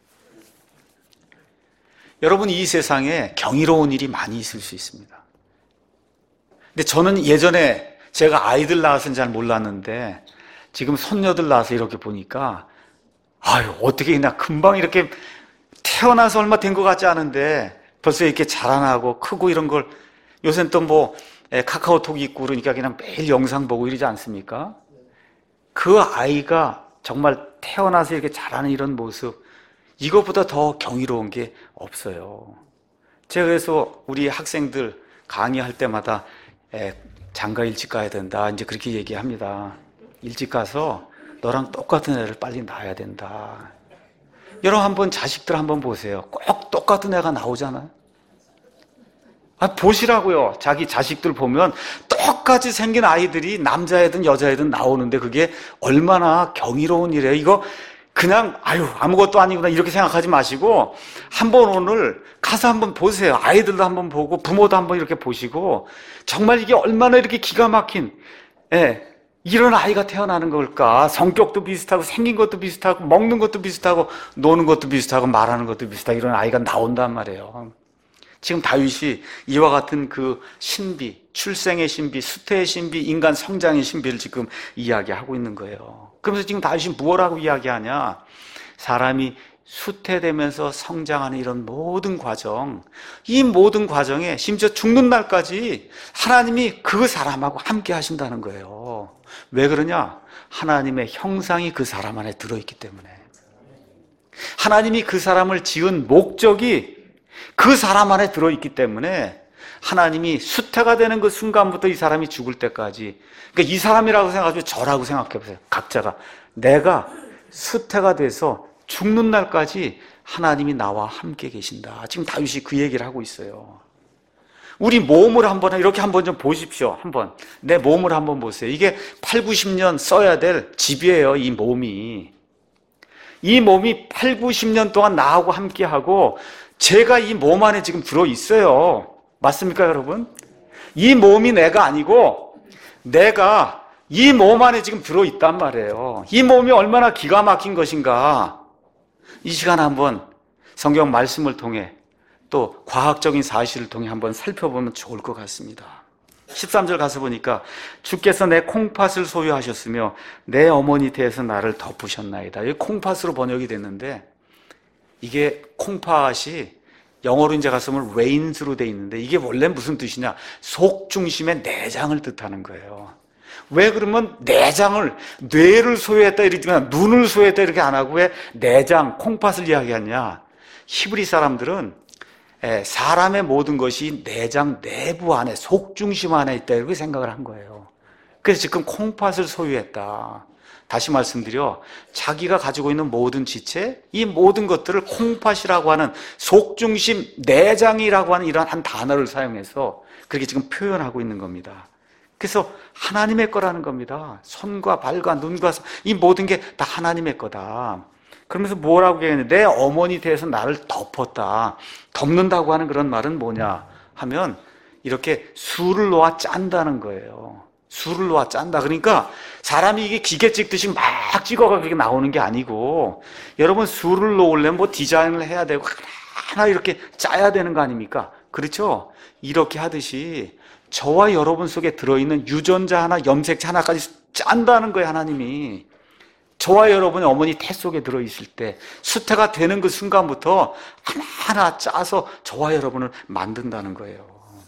여러분 이 세상에 경이로운 일이 많이 있을 수 있습니다. 근데 저는 예전에 제가 아이들 낳아서는 잘 몰랐는데 지금 손녀들 낳아서 이렇게 보니까 아유 어떻게 그냥 금방 이렇게 태어나서 얼마 된 것 같지 않은데 벌써 이렇게 자라나고 크고 이런 걸 요새는 또 뭐 카카오톡이 있고 그러니까 그냥 매일 영상 보고 이러지 않습니까? 그 아이가 정말 태어나서 이렇게 자라는 이런 모습 이것보다 더 경이로운 게 없어요. 제가 그래서 우리 학생들 강의할 때마다 장가 일찍 가야 된다 이제 그렇게 얘기합니다. 일찍 가서 너랑 똑같은 애를 빨리 낳아야 된다. 여러분 한번 자식들 한번 보세요. 꼭 똑같은 애가 나오잖아요. 아, 보시라고요. 자기 자식들 보면 똑같이 생긴 아이들이 남자애든 여자애든 나오는데 그게 얼마나 경이로운 일이에요. 이거 그냥 아유 아무것도 아니구나 이렇게 생각하지 마시고 한번 오늘 가서 한번 보세요. 아이들도 한번 보고 부모도 한번 이렇게 보시고 정말 이게 얼마나 이렇게 기가 막힌 예, 이런 아이가 태어나는 걸까. 성격도 비슷하고 생긴 것도 비슷하고 먹는 것도 비슷하고 노는 것도 비슷하고 말하는 것도 비슷하고 이런 아이가 나온단 말이에요. 지금 다윗이 이와 같은 그 신비, 출생의 신비, 수태의 신비, 인간 성장의 신비를 지금 이야기하고 있는 거예요. 그러면서 지금 다윗이 무엇라고 이야기하냐? 사람이 수태되면서 성장하는 이런 모든 과정, 이 모든 과정에 심지어 죽는 날까지 하나님이 그 사람하고 함께 하신다는 거예요. 왜 그러냐? 하나님의 형상이 그 사람 안에 들어있기 때문에. 하나님이 그 사람을 지은 목적이 그 사람 안에 들어있기 때문에 하나님이 수태가 되는 그 순간부터 이 사람이 죽을 때까지, 그러니까 이 사람이라고 생각하시면 저라고 생각해 보세요. 각자가 내가 수태가 돼서 죽는 날까지 하나님이 나와 함께 계신다. 지금 다윗이 그 얘기를 하고 있어요. 우리 몸을 한번 이렇게 한번 좀 보십시오. 한번 내 몸을 한번 보세요. 이게 팔, 구십 년 써야 될 집이에요. 이 몸이. 이 몸이 팔, 구십 년 동안 나하고 함께하고 제가 이 몸 안에 지금 들어있어요. 맞습니까, 여러분? 이 몸이 내가 아니고 내가 이 몸 안에 지금 들어있단 말이에요. 이 몸이 얼마나 기가 막힌 것인가. 이 시간 한번 성경 말씀을 통해 또 과학적인 사실을 통해 한번 살펴보면 좋을 것 같습니다. 십삼 절 가서 보니까 주께서 내 콩팥을 소유하셨으며 내 어머니 태에서 나를 덮으셨나이다. 이 콩팥으로 번역이 됐는데 이게 콩팥이 영어로 이제 가서 보면 reins로 돼 있는데 이게 원래 무슨 뜻이냐? 속 중심의 내장을 뜻하는 거예요. 왜 그러면 내장을, 뇌를 소유했다 이러지만 눈을 소유했다 이렇게 안 하고 왜 내장, 콩팥을 이야기하냐? 히브리 사람들은 사람의 모든 것이 내장 내부 안에, 속 중심 안에 있다 이렇게 생각을 한 거예요. 그래서 지금 콩팥을 소유했다. 다시 말씀드려, 자기가 가지고 있는 모든 지체, 이 모든 것들을 콩팥이라고 하는 속 중심, 내장이라고 하는 이러한 한 단어를 사용해서 그렇게 지금 표현하고 있는 겁니다. 그래서 하나님의 거라는 겁니다. 손과 발과 눈과 이 모든 게 다 하나님의 거다. 그러면서 뭐라고 얘기했는데 내 어머니 태에서 나를 덮었다. 덮는다고 하는 그런 말은 뭐냐 하면 이렇게 술을 놓아 짠다는 거예요. 술을 놓아 짠다. 그러니까 사람이 이게 기계 찍듯이 막 찍어가 그렇게 나오는 게 아니고 여러분 술을 놓으려면 뭐 디자인을 해야 되고 하나 이렇게 짜야 되는 거 아닙니까? 그렇죠? 이렇게 하듯이 저와 여러분 속에 들어있는 유전자 하나, 염색체 하나까지 짠다는 거예요, 하나님이. 저와 여러분의 어머니 태 속에 들어있을 때 수태가 되는 그 순간부터 하나하나 짜서 저와 여러분을 만든다는 거예요.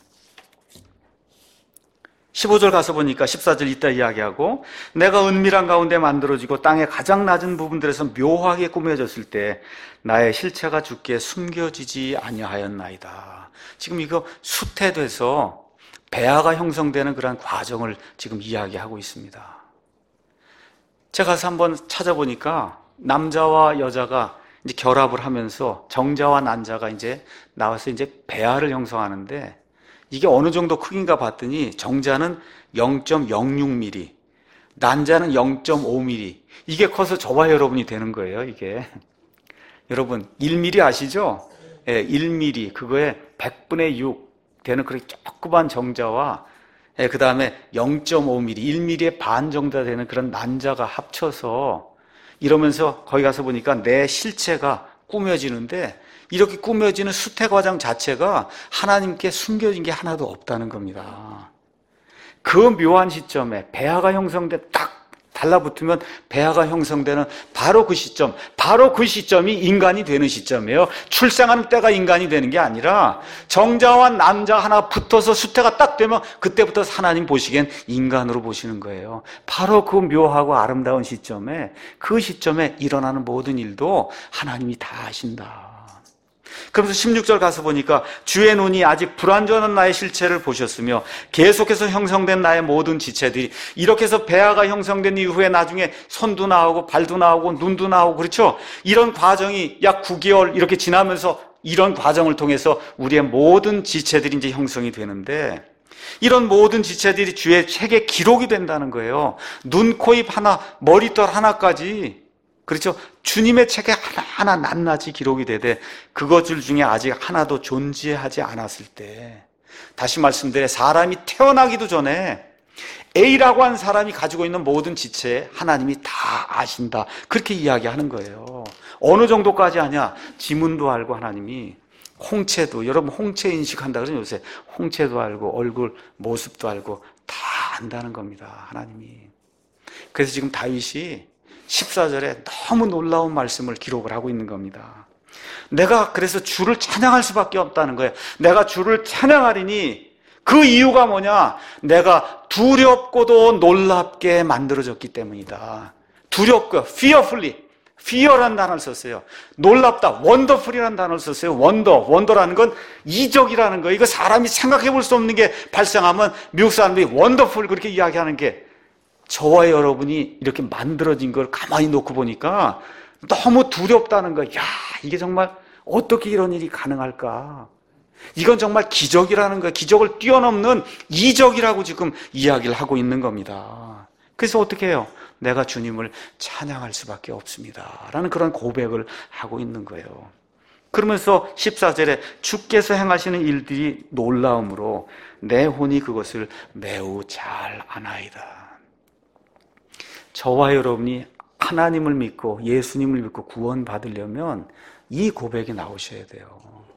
십오 절 가서 보니까 십사 절 이따 이야기하고 내가 은밀한 가운데 만들어지고 땅의 가장 낮은 부분들에서 묘하게 꾸며졌을 때 나의 실체가 주께 숨겨지지 아니하였나이다. 지금 이거 수태돼서 배아가 형성되는 그런 과정을 지금 이야기하고 있습니다. 제가 가서 한번 찾아보니까 남자와 여자가 이제 결합을 하면서 정자와 난자가 이제 나와서 이제 배아를 형성하는데 이게 어느 정도 크기인가 봤더니 정자는 영 점 영육 밀리미터, 난자는 영 점 오 밀리미터. 이게 커서 저와 여러분이 되는 거예요, 이게. 여러분, 일 밀리미터 아시죠? 예, 일 밀리미터. 그거에 백분의 육 되는 그렇게 조그만 정자와 예, 그 다음에 영 점 오 밀리미터, 일 밀리미터의 반 정도 되는 그런 난자가 합쳐서 이러면서 거기 가서 보니까 내 실체가 꾸며지는데 이렇게 꾸며지는 수태 과정 자체가 하나님께 숨겨진 게 하나도 없다는 겁니다. 그 묘한 시점에 배아가 형성돼 딱 달라붙으면 배아가 형성되는 바로 그 시점, 바로 그 시점이 인간이 되는 시점이에요. 출생하는 때가 인간이 되는 게 아니라 정자와 난자 하나 붙어서 수태가 딱 되면 그때부터 하나님 보시기엔 인간으로 보시는 거예요. 바로 그 묘하고 아름다운 시점에, 그 시점에 일어나는 모든 일도 하나님이 다 아신다. 그러면서 십육 절 가서 보니까 주의 눈이 아직 불완전한 나의 실체를 보셨으며 계속해서 형성된 나의 모든 지체들이 이렇게 해서 배아가 형성된 이후에 나중에 손도 나오고 발도 나오고 눈도 나오고 그렇죠? 이런 과정이 약 구 개월 이렇게 지나면서 이런 과정을 통해서 우리의 모든 지체들이 이제 형성이 되는데 이런 모든 지체들이 주의 책에 기록이 된다는 거예요. 눈, 코, 입 하나, 머리털 하나까지 그렇죠? 주님의 책에 하나하나 낱낱이 기록이 되되 그것들 중에 아직 하나도 존재하지 않았을 때 다시 말씀드려 사람이 태어나기도 전에 A라고 한 사람이 가지고 있는 모든 지체 하나님이 다 아신다. 그렇게 이야기하는 거예요. 어느 정도까지 하냐? 지문도 알고 하나님이 홍채도 여러분 홍채 인식한다 그러죠 요새. 홍채도 알고 얼굴 모습도 알고 다 안다는 겁니다. 하나님이. 그래서 지금 다윗이 십사 절에 너무 놀라운 말씀을 기록을 하고 있는 겁니다. 내가 그래서 주를 찬양할 수밖에 없다는 거예요. 내가 주를 찬양하리니 그 이유가 뭐냐? 내가 두렵고도 놀랍게 만들어졌기 때문이다. 두렵고 fearfully, fear라는 단어를 썼어요. 놀랍다, wonderful이라는 단어를 썼어요. wonder, wonder라는 건 이적이라는 거예요. 이거 사람이 생각해 볼 수 없는 게 발생하면 미국 사람들이 wonderful 그렇게 이야기하는 게 저와 여러분이 이렇게 만들어진 걸 가만히 놓고 보니까 너무 두렵다는 거야. 야, 이게 정말 어떻게 이런 일이 가능할까? 이건 정말 기적이라는 거야. 기적을 뛰어넘는 이적이라고 지금 이야기를 하고 있는 겁니다. 그래서 어떻게 해요? 내가 주님을 찬양할 수밖에 없습니다 라는 그런 고백을 하고 있는 거예요. 그러면서 십사 절에 주께서 행하시는 일들이 놀라움으로 내 혼이 그것을 매우 잘 아나이다. 저와 여러분이 하나님을 믿고 예수님을 믿고 구원받으려면 이 고백이 나오셔야 돼요.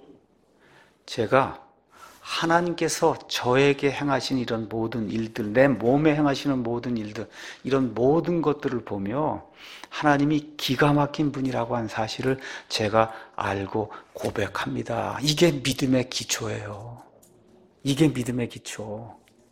제가 하나님께서 저에게 행하신 이런 모든 일들, 내 몸에 행하시는 모든 일들, 이런 모든 것들을 보며 하나님이 기가 막힌 분이라고 한 사실을 제가 알고 고백합니다. 이게 믿음의 기초예요. 이게 믿음의 기초.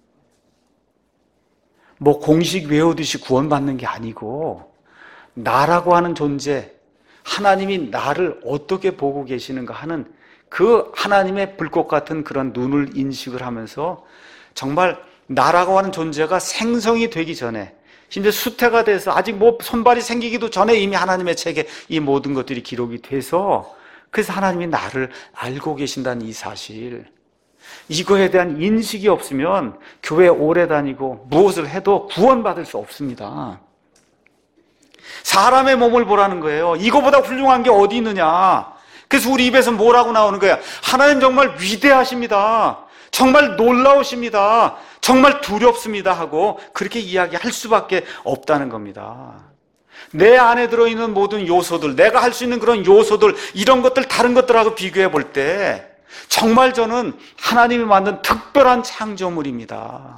뭐 공식 외우듯이 구원받는 게 아니고 나라고 하는 존재, 하나님이 나를 어떻게 보고 계시는가 하는 그 하나님의 불꽃 같은 그런 눈을 인식을 하면서 정말 나라고 하는 존재가 생성이 되기 전에, 심지어 수태가 돼서 아직 뭐 손발이 생기기도 전에 이미 하나님의 책에 이 모든 것들이 기록이 돼서, 그래서 하나님이 나를 알고 계신다는 이 사실, 이거에 대한 인식이 없으면 교회 오래 다니고 무엇을 해도 구원받을 수 없습니다. 사람의 몸을 보라는 거예요. 이거보다 훌륭한 게 어디 있느냐. 그래서 우리 입에서 뭐라고 나오는 거야? 하나님 정말 위대하십니다. 정말 놀라우십니다. 정말 두렵습니다 하고 그렇게 이야기할 수밖에 없다는 겁니다. 내 안에 들어있는 모든 요소들, 내가 할 수 있는 그런 요소들, 이런 것들 다른 것들하고 비교해 볼 때 정말 저는 하나님이 만든 특별한 창조물입니다.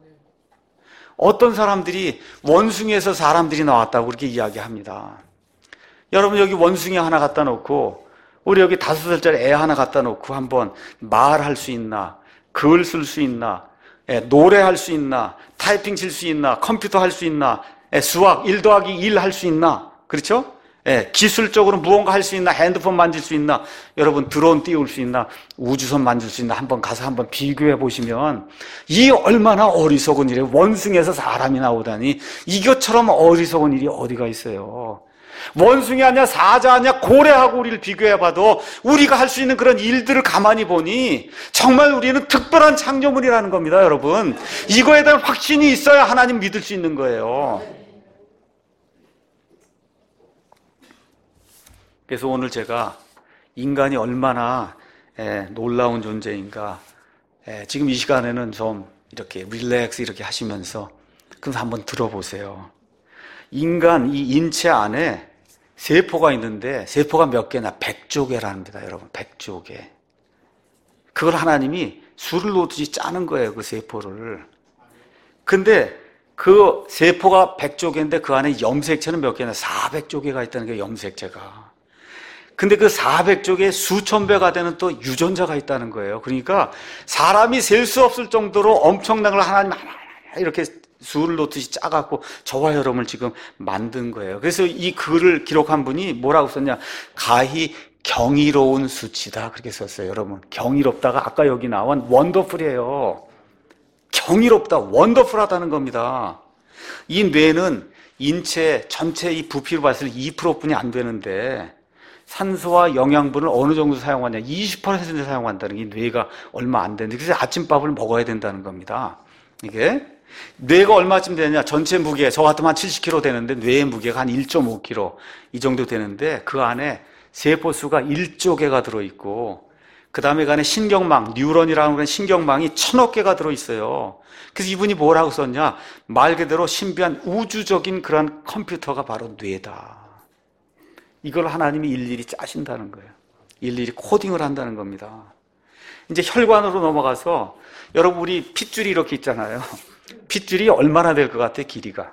어떤 사람들이 원숭이에서 사람들이 나왔다고 그렇게 이야기합니다. 여러분, 여기 원숭이 하나 갖다 놓고 우리 여기 다섯 살짜리 애 하나 갖다 놓고 한번 말할 수 있나, 글 쓸 수 있나, 예, 노래할 수 있나, 타이핑 칠 수 있나, 컴퓨터 할 수 있나, 예, 수학 일 더하기 일 할 수 있나, 그렇죠? 예, 기술적으로 무언가 할 수 있나, 핸드폰 만질 수 있나, 여러분 드론 띄울 수 있나, 우주선 만질 수 있나, 한번 가서 한번 비교해 보시면 이 얼마나 어리석은 일이에요. 원숭이에서 사람이 나오다니 이것처럼 어리석은 일이 어디가 있어요. 원숭이 아니야, 사자 아니야, 고래하고 우리를 비교해 봐도 우리가 할 수 있는 그런 일들을 가만히 보니 정말 우리는 특별한 창조물이라는 겁니다, 여러분. 이거에 대한 확신이 있어야 하나님 믿을 수 있는 거예요. 그래서 오늘 제가 인간이 얼마나 에, 놀라운 존재인가, 에, 지금 이 시간에는 좀 이렇게 릴렉스 이렇게 하시면서 그럼 한번 들어보세요. 인간 이 인체 안에 세포가 있는데 세포가 몇 개나? 백조 개랍니다, 여러분. 백조 개. 그걸 하나님이 술을 놓듯이 짜는 거예요, 그 세포를. 근데 그 세포가 백조 개인데 그 안에 염색체는 몇 개나? 사백조 개가 있다는 게 염색체가. 근데 그 사백조 개 수천 배가 되는 또 유전자가 있다는 거예요. 그러니까 사람이 셀 수 없을 정도로 엄청난 걸 하나님 하나 이렇게 수를 놓듯이 짜갖고 저와 여러분을 지금 만든 거예요. 그래서 이 글을 기록한 분이 뭐라고 썼냐? 가히 경이로운 수치다, 그렇게 썼어요. 여러분, 경이롭다가 아까 여기 나온 원더풀이에요. 경이롭다, 원더풀하다는 겁니다. 이 뇌는 인체 전체 이 부피로 봤을 때 이 퍼센트뿐이 안 되는데 산소와 영양분을 어느 정도 사용하냐? 이십 퍼센트 사용한다는 게 뇌가 얼마 안 되는데, 그래서 아침밥을 먹어야 된다는 겁니다. 이게 뇌가 얼마쯤 되느냐? 전체 무게, 저 같으면 한 칠십 킬로그램 되는데 뇌의 무게가 한 일 점 오 킬로그램 이 정도 되는데 그 안에 세포수가 일조 개가 들어있고 그 다음에 그 안에 신경망, 뉴런이라는 그런 신경망이 천억 개가 들어있어요. 그래서 이분이 뭐라고 썼냐? 말 그대로 신비한 우주적인 그런 컴퓨터가 바로 뇌다. 이걸 하나님이 일일이 짜신다는 거예요. 일일이 코딩을 한다는 겁니다. 이제 혈관으로 넘어가서 여러분, 우리 핏줄이 이렇게 있잖아요. 핏줄이 얼마나 될 것 같아요? 길이가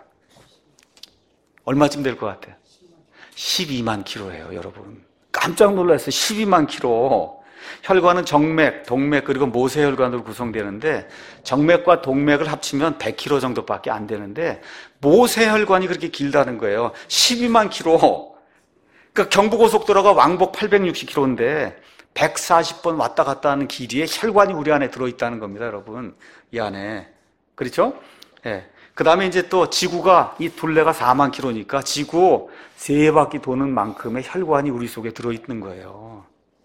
얼마쯤 될 것 같아요? 십이만 킬로예요, 여러분. 깜짝 놀랐어요. 십이만 킬로. 혈관은 정맥, 동맥, 그리고 모세혈관으로 구성되는데 정맥과 동맥을 합치면 백 킬로 정도밖에 안 되는데 모세혈관이 그렇게 길다는 거예요. 십이만 킬로. 그러니까 경부고속도로가 왕복 팔백육십 킬로인데 백사십 번 왔다 갔다 하는 길이에 혈관이 우리 안에 들어있다는 겁니다, 여러분. 이 안에. 그렇죠? 예. 그 다음에 이제 또 지구가 이 둘레가 사만 킬로니까 지구 세 바퀴 도는 만큼의 혈관이 우리 속에 들어있는 거예요.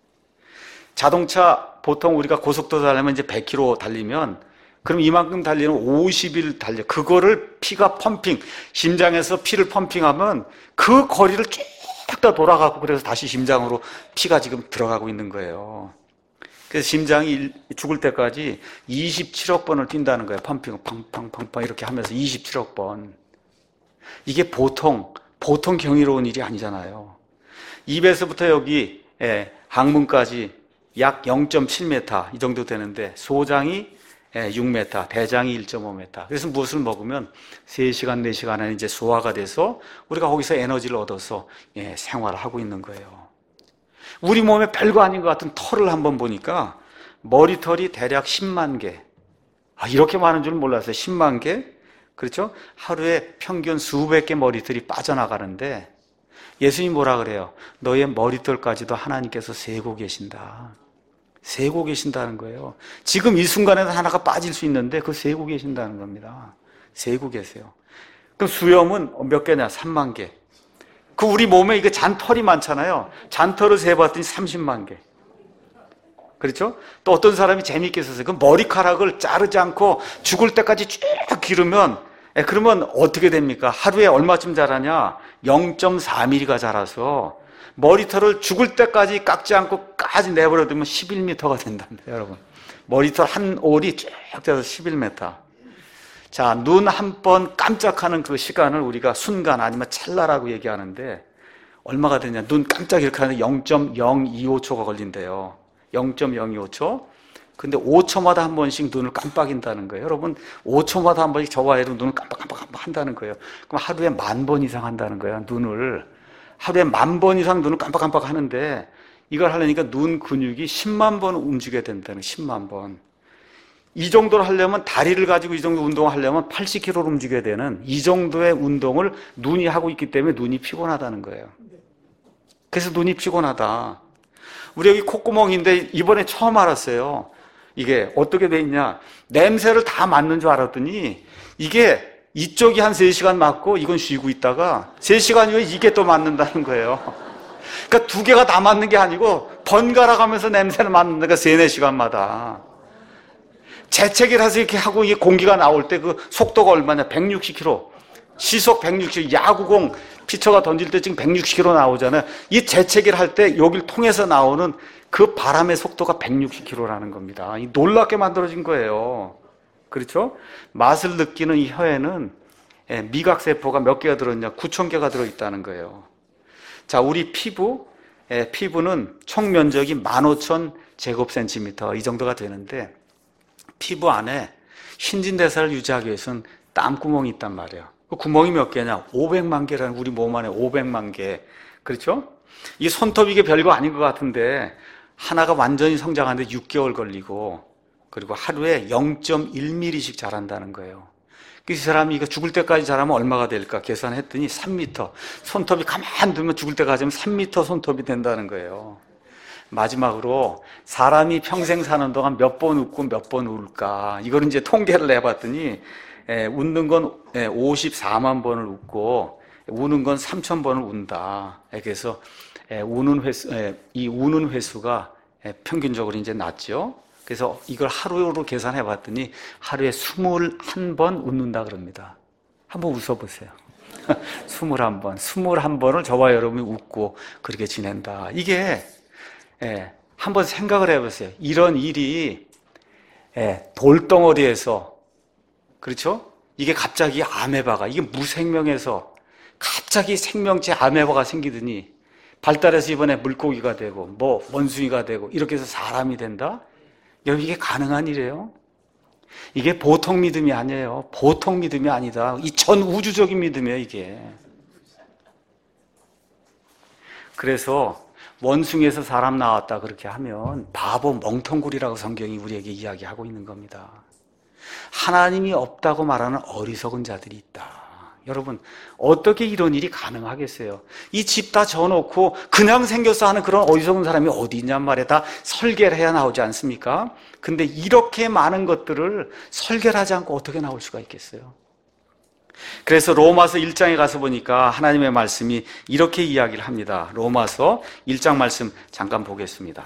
자동차 보통 우리가 고속도로 달리면 이제 백 킬로미터 달리면 그럼 이만큼 달리는 오십 일 달려. 그거를 피가 펌핑, 심장에서 피를 펌핑하면 그 거리를 쭉 다 돌아가고 그래서 다시 심장으로 피가 지금 들어가고 있는 거예요. 그래서 심장이 죽을 때까지 이십칠억 번을 뛴다는 거예요. 펌핑을 팡팡팡팡 이렇게 하면서 이십칠억 번. 이게 보통, 보통 경이로운 일이 아니잖아요. 입에서부터 여기, 예, 항문까지 약 영 점 칠 미터 이 정도 되는데 소장이 육 미터, 대장이 일 점 오 미터. 그래서 무엇을 먹으면 세 시간, 네 시간 안에 이제 소화가 돼서 우리가 거기서 에너지를 얻어서 예, 생활을 하고 있는 거예요. 우리 몸에 별거 아닌 것 같은 털을 한번 보니까 머리털이 대략 십만 개. 아, 이렇게 많은 줄 몰랐어요. 십만 개? 그렇죠? 하루에 평균 수백 개 머리털이 빠져나가는데 예수님이 뭐라 그래요? 너의 머리털까지도 하나님께서 세고 계신다. 세고 계신다는 거예요. 지금 이 순간에는 하나가 빠질 수 있는데 그거 세고 계신다는 겁니다. 세고 계세요. 그럼 수염은 몇 개냐? 삼만 개. 그 우리 몸에 이게 잔털이 많잖아요. 잔털을 세봤더니 삼십만 개. 그렇죠? 또 어떤 사람이 재미있게 썼어요. 그 머리카락을 자르지 않고 죽을 때까지 쭉 기르면, 예, 그러면 어떻게 됩니까? 하루에 얼마쯤 자라냐? 영 점 사 밀리미터가 자라서 머리털을 죽을 때까지 깎지 않고 까지 내버려두면 십일 미터가 된답니다, 여러분. 머리털 한 올이 쭉 돼서 십일 미터. 자, 눈 한 번 깜짝하는 그 시간을 우리가 순간 아니면 찰나라고 얘기하는데 얼마가 되냐? 눈 깜짝 이렇게 하는데 영 점 영이오 초가 걸린대요. 영 점 영이오 초. 근데 오 초마다 한 번씩 눈을 깜빡인다는 거예요. 여러분, 오 초마다 한 번씩 저와 여러분 눈을 깜빡깜빡 한다는 거예요. 그럼 하루에 만 번 이상 한다는 거예요. 눈을. 하루에 만 번 이상 눈을 깜빡깜빡 하는데 이걸 하려니까 눈 근육이 십만 번 움직여야 된다는 거예요. 십만 번. 이 정도로 하려면 다리를 가지고 이 정도 운동을 하려면 팔십 킬로미터를 움직여야 되는 이 정도의 운동을 눈이 하고 있기 때문에 눈이 피곤하다는 거예요. 그래서 눈이 피곤하다. 우리 여기 콧구멍인데 이번에 처음 알았어요. 이게 어떻게 돼 있냐. 냄새를 다 맡는 줄 알았더니 이게 이쪽이 한 세 시간 맡고 이건 쉬고 있다가 세 시간 후에 이게 또 맡는다는 거예요. 그러니까 두 개가 다 맡는 게 아니고 번갈아 가면서 냄새를 맡는다가 세네 시간마다. 재채기를 해서 이렇게 하고 이게 공기가 나올 때 그 속도가 얼마냐? 백육십 킬로미터. 시속 백육십, 야구공 피처가 던질 때 지금 백육십 킬로미터 나오잖아요. 이 재채기를 할 때 여기를 통해서 나오는 그 바람의 속도가 백육십 킬로미터라는 겁니다. 이 놀랍게 만들어진 거예요. 그렇죠? 맛을 느끼는 이 혀에는 미각세포가 몇 개가 들어있냐? 구천 개가 들어있다는 거예요. 자, 우리 피부, 피부는 총 면적이 만 오천 제곱센티미터 이 정도가 되는데 피부 안에 신진대사를 유지하기 위해서는 땀구멍이 있단 말이에요. 그 구멍이 몇 개냐? 오백만 개라는 우리 몸 안에 오백만 개. 그렇죠? 이 손톱 이게 별거 아닌 것 같은데 하나가 완전히 성장하는데 육 개월 걸리고 그리고 하루에 영 점 일 밀리미터씩 자란다는 거예요. 그 사람이 이거 죽을 때까지 자라면 얼마가 될까 계산했더니 삼 미터. 손톱이 가만 두면 죽을 때까지 하면 삼 미터 손톱이 된다는 거예요. 마지막으로 사람이 평생 사는 동안 몇 번 웃고 몇 번 울까? 이걸 이제 통계를 내봤더니 에, 웃는 건 에, 오십사만 번을 웃고 우는 건 삼천 번을 운다. 에, 그래서 에, 우는 횟수, 에, 이 우는 횟수가 에, 평균적으로 이제 낮죠. 그래서 이걸 하루로 계산해 봤더니 하루에 스물한 번 웃는다 그럽니다. 한번 웃어보세요. 스물한 번, 스물한 번을 저와 여러분이 웃고 그렇게 지낸다. 이게 예, 한번 생각을 해보세요. 이런 일이 예, 돌덩어리에서 그렇죠? 이게 갑자기 아메바가 이게 무생명에서 갑자기 생명체 아메바가 생기더니 발달해서 이번에 물고기가 되고 뭐 원숭이가 되고 이렇게 해서 사람이 된다? 여러분 이게 가능한 일이에요? 이게 보통 믿음이 아니에요. 보통 믿음이 아니다. 이 전 우주적인 믿음이에요, 이게. 그래서 원숭이에서 사람 나왔다 그렇게 하면 바보 멍텅구리라고 성경이 우리에게 이야기하고 있는 겁니다. 하나님이 없다고 말하는 어리석은 자들이 있다. 여러분 어떻게 이런 일이 가능하겠어요? 이 집 다 져놓고 그냥 생겨서 하는 그런 어리석은 사람이 어디 있냔 말이에요. 다 설계를 해야 나오지 않습니까? 근데 이렇게 많은 것들을 설계를 하지 않고 어떻게 나올 수가 있겠어요? 그래서 로마서 일 장에 가서 보니까 하나님의 말씀이 이렇게 이야기를 합니다. 로마서 일 장 말씀 잠깐 보겠습니다.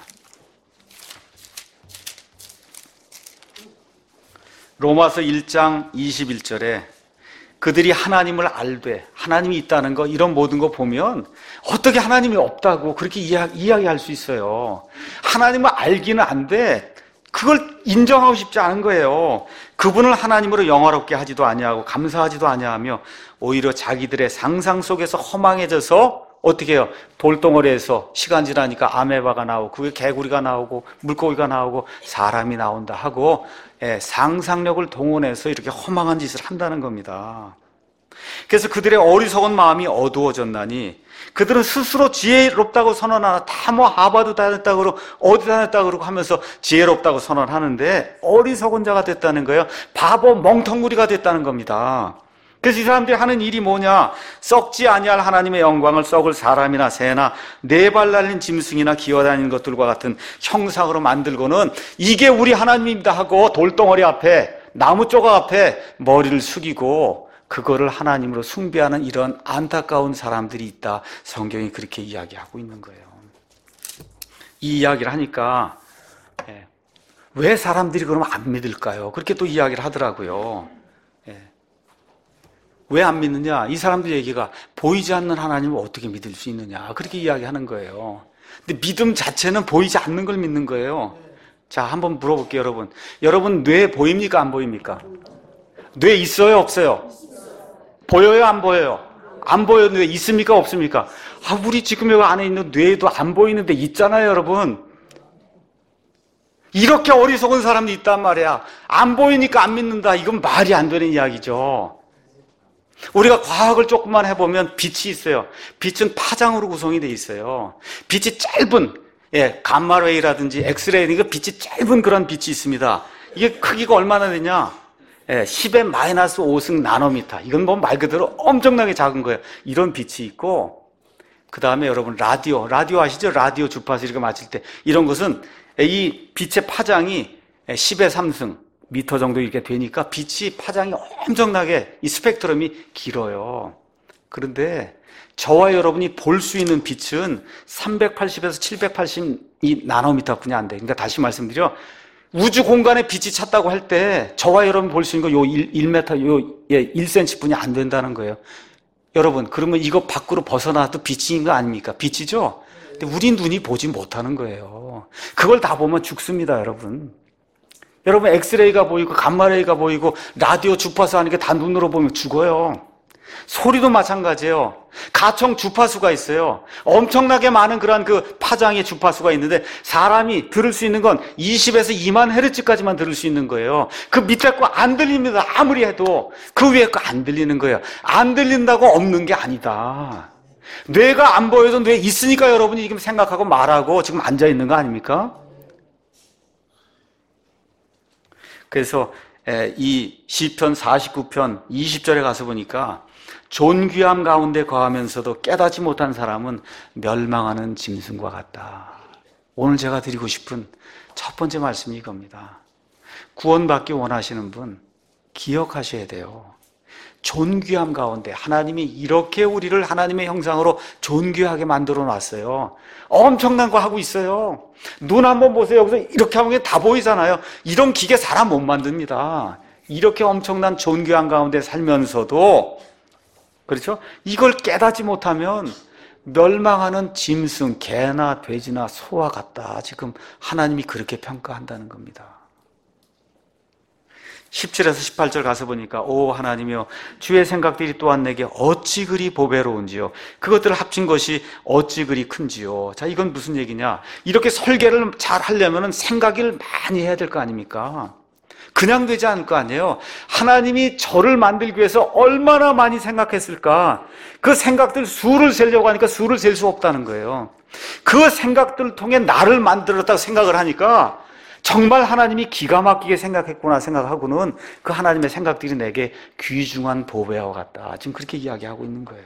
로마서 일 장 이십일 절에 그들이 하나님을 알되, 하나님이 있다는 거, 이런 모든 거 보면 어떻게 하나님이 없다고 그렇게 이야, 이야기할 수 있어요. 하나님을 알기는 안 돼. 그걸 인정하고 싶지 않은 거예요. 그분을 하나님으로 영화롭게 하지도 아니하고 감사하지도 아니하며 오히려 자기들의 상상 속에서 허망해져서 어떻게 해요? 돌덩어리에서 시간 지나니까 아메바가 나오고 그게 개구리가 나오고 물고기가 나오고 사람이 나온다 하고, 예, 상상력을 동원해서 이렇게 허망한 짓을 한다는 겁니다. 그래서 그들의 어리석은 마음이 어두워졌나니 그들은 스스로 지혜롭다고 선언하나 다 뭐 하버드 다녔다고 그러고 어디 다녔다고 그러고 하면서 지혜롭다고 선언하는데 어리석은 자가 됐다는 거예요. 바보 멍텅구리가 됐다는 겁니다. 그래서 이 사람들이 하는 일이 뭐냐? 썩지 아니할 하나님의 영광을 썩을 사람이나 새나 네 발 달린 짐승이나 기어다니는 것들과 같은 형상으로 만들고는 이게 우리 하나님입니다 하고 돌덩어리 앞에 나무 조각 앞에 머리를 숙이고 그거를 하나님으로 숭배하는 이런 안타까운 사람들이 있다. 성경이 그렇게 이야기하고 있는 거예요. 이 이야기를 하니까 예, 왜 사람들이 그러면 안 믿을까요? 그렇게 또 이야기를 하더라고요. 예. 왜 안 믿느냐? 이 사람들 얘기가 보이지 않는 하나님을 어떻게 믿을 수 있느냐? 그렇게 이야기하는 거예요. 근데 믿음 자체는 보이지 않는 걸 믿는 거예요. 자, 한번 물어볼게요, 여러분. 여러분 뇌 보입니까? 안 보입니까? 뇌 있어요? 없어요? 보여요? 안 보여요? 안 보여요? 뇌 있습니까? 없습니까? 아, 우리 지금 여기 안에 있는 뇌도 안 보이는데 있잖아요, 여러분. 이렇게 어리석은 사람도 있단 말이야. 안 보이니까 안 믿는다. 이건 말이 안 되는 이야기죠. 우리가 과학을 조금만 해보면 빛이 있어요. 빛은 파장으로 구성이 돼 있어요. 빛이 짧은, 예, 감마레이라든지 엑스레이, 이거 빛이 짧은 그런 빛이 있습니다. 이게 크기가 얼마나 되냐? 예, 십의 마이너스 오 승 나노미터. 이건 뭐 말 그대로 엄청나게 작은 거예요. 이런 빛이 있고, 그 다음에 여러분 라디오, 라디오 아시죠? 라디오 주파수 이렇게 맞출 때 이런 것은 이 빛의 파장이 십의 삼 승 미터 정도 이렇게 되니까 빛이 파장이 엄청나게 이 스펙트럼이 길어요. 그런데 저와 여러분이 볼 수 있는 빛은 삼백팔십에서 칠백팔십 나노미터뿐이 안 돼. 그러니까 다시 말씀드려, 우주 공간에 빛이 찼다고 할 때 저와 여러분 볼 수 있는 거 요 일 미터, 요 예, 일 센티미터뿐이 안 된다는 거예요. 여러분, 그러면 이거 밖으로 벗어나도 빛인 거 아닙니까? 빛이죠? 근데 우리 눈이 보지 못하는 거예요. 그걸 다 보면 죽습니다, 여러분. 여러분, 엑스레이가 보이고 감마레이가 보이고 라디오 주파수 하는 게 다 눈으로 보면 죽어요. 소리도 마찬가지예요. 가청 주파수가 있어요. 엄청나게 많은 그런 그 파장의 주파수가 있는데 사람이 들을 수 있는 건 이십에서 이만 헤르츠까지만 들을 수 있는 거예요. 그 밑에 거 안 들립니다. 아무리 해도. 그 위에 거 안 들리는 거예요. 안 들린다고 없는 게 아니다. 뇌가 안 보여도 뇌 있으니까 여러분이 지금 생각하고 말하고 지금 앉아 있는 거 아닙니까? 그래서 이 시편 사십구 편 이십 절에 가서 보니까 존귀함 가운데 거하면서도 깨닫지 못한 사람은 멸망하는 짐승과 같다. 오늘 제가 드리고 싶은 첫 번째 말씀이 이겁니다. 구원받기 원하시는 분 기억하셔야 돼요. 존귀함 가운데 하나님이 이렇게 우리를 하나님의 형상으로 존귀하게 만들어 놨어요. 엄청난 거 하고 있어요. 눈 한번 보세요. 여기서 이렇게 하면 다 보이잖아요. 이런 기계 사람 못 만듭니다. 이렇게 엄청난 존귀함 가운데 살면서도, 그렇죠? 이걸 깨닫지 못하면 멸망하는 짐승, 개나 돼지나 소와 같다. 지금 하나님이 그렇게 평가한다는 겁니다. 십칠에서 십팔 절 가서 보니까 오 하나님이여 주의 생각들이 또한 내게 어찌 그리 보배로운지요 그것들을 합친 것이 어찌 그리 큰지요. 자, 이건 무슨 얘기냐? 이렇게 설계를 잘 하려면 생각을 많이 해야 될 거 아닙니까? 그냥 되지 않을 거 아니에요. 하나님이 저를 만들기 위해서 얼마나 많이 생각했을까? 그 생각들 수를 세려고 하니까 수를 셀 수 없다는 거예요. 그 생각들을 통해 나를 만들었다고 생각을 하니까 정말 하나님이 기가 막히게 생각했구나 생각하고는 그 하나님의 생각들이 내게 귀중한 보배와 같다. 지금 그렇게 이야기하고 있는 거예요.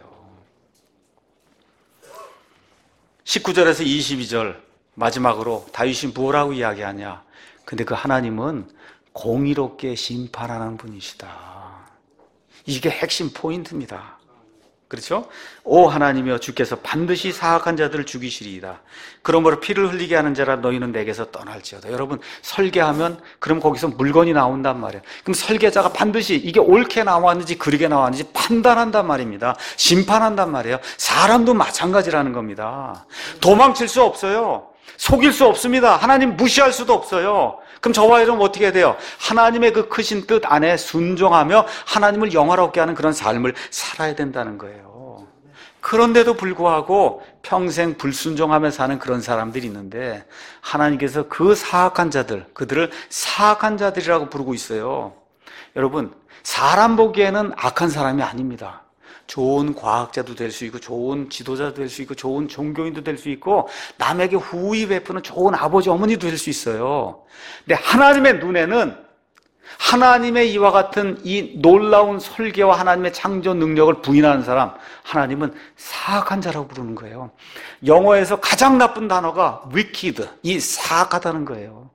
십구 절에서 이십이 절 마지막으로 다윗이 뭐라고 이야기하냐? 근데 그 하나님은 공의롭게 심판하는 분이시다. 이게 핵심 포인트입니다. 그렇죠? 오 하나님이여 주께서 반드시 사악한 자들을 죽이시리이다. 그러므로 피를 흘리게 하는 자라 너희는 내게서 떠날지어다. 여러분 설계하면 그럼 거기서 물건이 나온단 말이에요. 그럼 설계자가 반드시 이게 옳게 나왔는지 그르게 나왔는지 판단한단 말입니다. 심판한단 말이에요. 사람도 마찬가지라는 겁니다. 도망칠 수 없어요. 속일 수 없습니다. 하나님 무시할 수도 없어요. 그럼 저와 여러분 어떻게 해야 돼요? 하나님의 그 크신 뜻 안에 순종하며 하나님을 영화롭게 하는 그런 삶을 살아야 된다는 거예요. 그런데도 불구하고 평생 불순종하며 사는 그런 사람들이 있는데 하나님께서 그 사악한 자들, 그들을 사악한 자들이라고 부르고 있어요. 여러분, 사람 보기에는 악한 사람이 아닙니다. 좋은 과학자도 될 수 있고 좋은 지도자도 될 수 있고 좋은 종교인도 될 수 있고 남에게 후의 베푸는 좋은 아버지 어머니도 될 수 있어요. 근데 하나님의 눈에는 하나님의 이와 같은 이 놀라운 설계와 하나님의 창조 능력을 부인하는 사람, 하나님은 사악한 자라고 부르는 거예요. 영어에서 가장 나쁜 단어가 wicked, 이 사악하다는 거예요.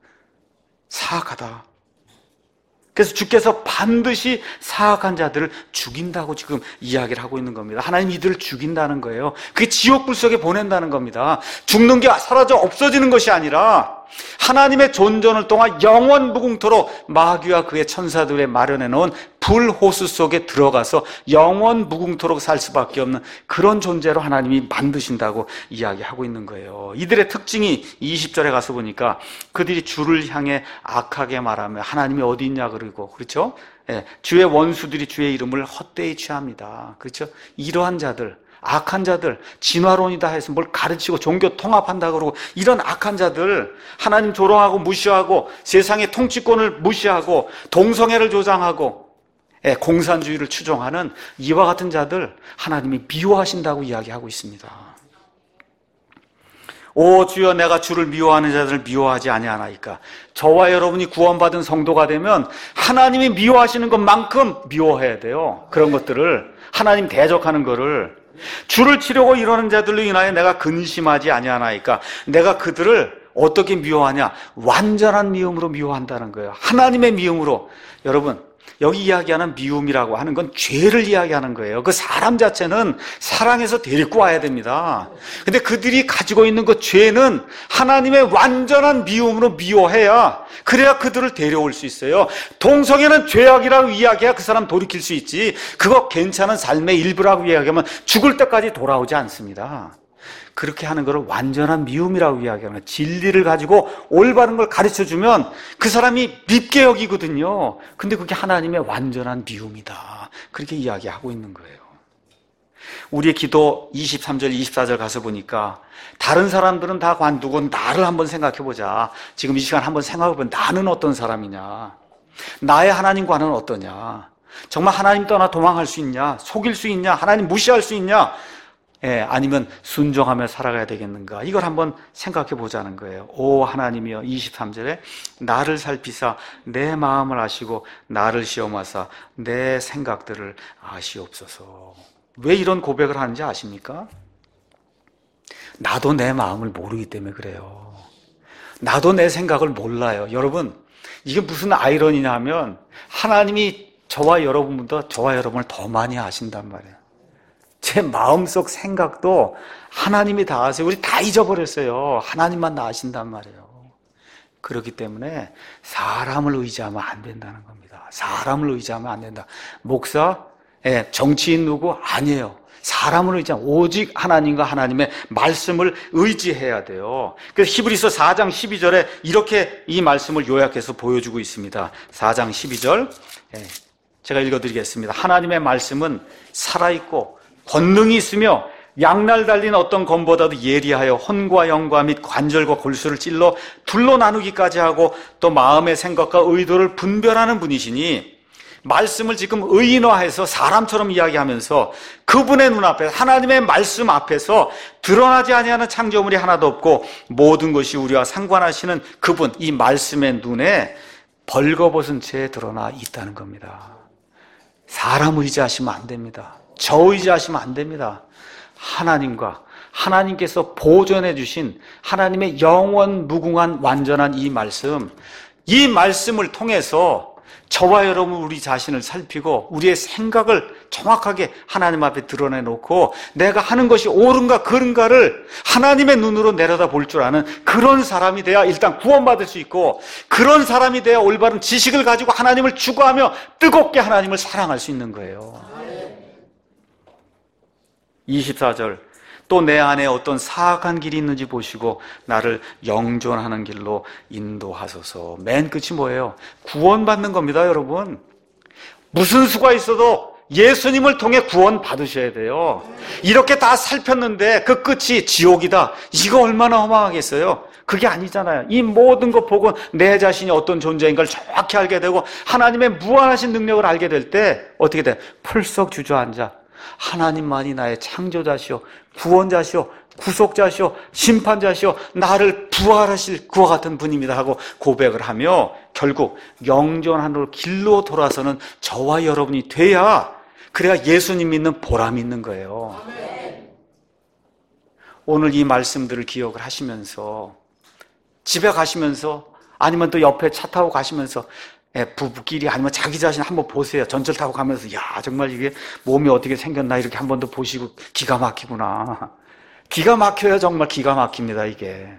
사악하다. 그래서 주께서 반드시 사악한 자들을 죽인다고 지금 이야기를 하고 있는 겁니다. 하나님 이들을 죽인다는 거예요. 그게 지옥불 속에 보낸다는 겁니다. 죽는 게 사라져 없어지는 것이 아니라 하나님의 존전을 통한 영원 무궁토록 마귀와 그의 천사들의 마련해 놓은 불호수 속에 들어가서 영원 무궁토록 살 수밖에 없는 그런 존재로 하나님이 만드신다고 이야기하고 있는 거예요. 이들의 특징이 이십 절에 가서 보니까 그들이 주를 향해 악하게 말하며 하나님이 어디 있냐 그러고, 그렇죠? 예, 주의 원수들이 주의 이름을 헛되이 취합니다. 그렇죠? 이러한 자들, 악한 자들, 진화론이다 해서 뭘 가르치고 종교 통합한다 그러고 이런 악한 자들, 하나님 조롱하고 무시하고 세상의 통치권을 무시하고 동성애를 조장하고 예, 공산주의를 추종하는 이와 같은 자들 하나님이 미워하신다고 이야기하고 있습니다. 오 주여 내가 주를 미워하는 자들을 미워하지 아니하나이까. 저와 여러분이 구원받은 성도가 되면 하나님이 미워하시는 것만큼 미워해야 돼요. 그런 것들을, 하나님 대적하는 거를. 주를 치려고 이러는 자들로 인하여 내가 근심하지 아니하나이까. 내가 그들을 어떻게 미워하냐? 완전한 미움으로 미워한다는 거예요. 하나님의 미움으로. 여러분, 여기 이야기하는 미움이라고 하는 건 죄를 이야기하는 거예요. 그 사람 자체는 사랑해서 데리고 와야 됩니다. 근데 그들이 가지고 있는 그 죄는 하나님의 완전한 미움으로 미워해야, 그래야 그들을 데려올 수 있어요. 동성애는 죄악이라고 이야기해야 그 사람 돌이킬 수 있지, 그거 괜찮은 삶의 일부라고 이야기하면 죽을 때까지 돌아오지 않습니다. 그렇게 하는 것을 완전한 미움이라고 이야기하는 거예요. 진리를 가지고 올바른 걸 가르쳐주면 그 사람이 밉게 여기거든요. 근데 그게 하나님의 완전한 미움이다. 그렇게 이야기하고 있는 거예요. 우리의 기도 이십삼 절, 이십사 절 가서 보니까 다른 사람들은 다 관두고 나를 한번 생각해보자. 지금 이 시간 한번 생각해보면 나는 어떤 사람이냐? 나의 하나님과는 어떠냐? 정말 하나님 떠나 도망할 수 있냐? 속일 수 있냐? 하나님 무시할 수 있냐? 예, 아니면 순종하며 살아가야 되겠는가? 이걸 한번 생각해 보자는 거예요. 오 하나님이여, 이십삼 절에 나를 살피사 내 마음을 아시고 나를 시험하사 내 생각들을 아시옵소서. 왜 이런 고백을 하는지 아십니까? 나도 내 마음을 모르기 때문에 그래요. 나도 내 생각을 몰라요. 여러분, 이게 무슨 아이러니냐 하면 하나님이 저와 여러분보다 저와 여러분을 더 많이 아신단 말이에요. 제 마음속 생각도 하나님이 다 아세요. 우리 다 잊어버렸어요. 하나님만 다 아신단 말이에요. 그렇기 때문에 사람을 의지하면 안 된다는 겁니다. 사람을 의지하면 안 된다. 목사, 예, 정치인 누구? 아니에요. 사람을 의지하면 오직 하나님과 하나님의 말씀을 의지해야 돼요. 그래서 히브리서 사 장 십이 절에 이렇게 이 말씀을 요약해서 보여주고 있습니다. 사 장 십이 절, 예, 제가 읽어드리겠습니다. 하나님의 말씀은 살아있고 권능이 있으며 양날 달린 어떤 검보다도 예리하여 혼과 영과 및 관절과 골수를 찔러 둘로 나누기까지 하고 또 마음의 생각과 의도를 분별하는 분이시니, 말씀을 지금 의인화해서 사람처럼 이야기하면서 그분의 눈앞에, 하나님의 말씀 앞에서 드러나지 아니하는 창조물이 하나도 없고 모든 것이 우리와 상관하시는 그분, 이 말씀의 눈에 벌거벗은 채 드러나 있다는 겁니다. 사람 의지하시면 안 됩니다. 저 의지하시면 안 됩니다. 하나님과 하나님께서 보존해 주신 하나님의 영원 무궁한 완전한 이 말씀, 이 말씀을 통해서 저와 여러분 우리 자신을 살피고 우리의 생각을 정확하게 하나님 앞에 드러내놓고 내가 하는 것이 옳은가 그른가를 하나님의 눈으로 내려다 볼 줄 아는 그런 사람이 돼야 일단 구원받을 수 있고, 그런 사람이 돼야 올바른 지식을 가지고 하나님을 추구하며 뜨겁게 하나님을 사랑할 수 있는 거예요. 이십사 절, 또 내 안에 어떤 사악한 길이 있는지 보시고 나를 영존하는 길로 인도하소서. 맨 끝이 뭐예요? 구원받는 겁니다, 여러분. 무슨 수가 있어도 예수님을 통해 구원 받으셔야 돼요. 이렇게 다 살폈는데 그 끝이 지옥이다, 이거 얼마나 허망하겠어요? 그게 아니잖아요. 이 모든 것 보고 내 자신이 어떤 존재인 걸 정확히 알게 되고 하나님의 무한하신 능력을 알게 될 때 어떻게 돼? 펄썩 주저앉아 하나님만이 나의 창조자시오, 구원자시오, 구속자시오, 심판자시오, 나를 부활하실 그와 같은 분입니다 하고 고백을 하며 결국 영존하는 길로 돌아서는 저와 여러분이 돼야, 그래야 예수님 믿는 보람이 있는 거예요. 오늘 이 말씀들을 기억을 하시면서 집에 가시면서 아니면 또 옆에 차 타고 가시면서 부부끼리 아니면 자기 자신 한번 보세요. 전철 타고 가면서 야 정말 이게 몸이 어떻게 생겼나 이렇게 한 번 더 보시고 기가 막히구나. 기가 막혀야 정말 기가 막힙니다. 이게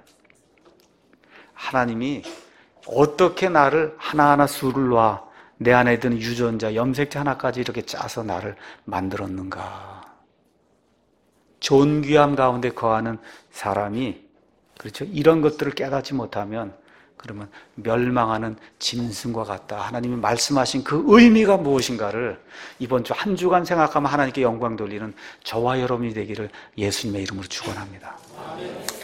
하나님이 어떻게 나를 하나하나 수를 놔 내 안에 드는 유전자, 염색체 하나까지 이렇게 짜서 나를 만들었는가. 존귀함 가운데 거하는 사람이, 그렇죠? 이런 것들을 깨닫지 못하면 그러면 멸망하는 짐승과 같다. 하나님이 말씀하신 그 의미가 무엇인가를 이번 주 한 주간 생각하면 하나님께 영광 돌리는 저와 여러분이 되기를 예수님의 이름으로 축원합니다.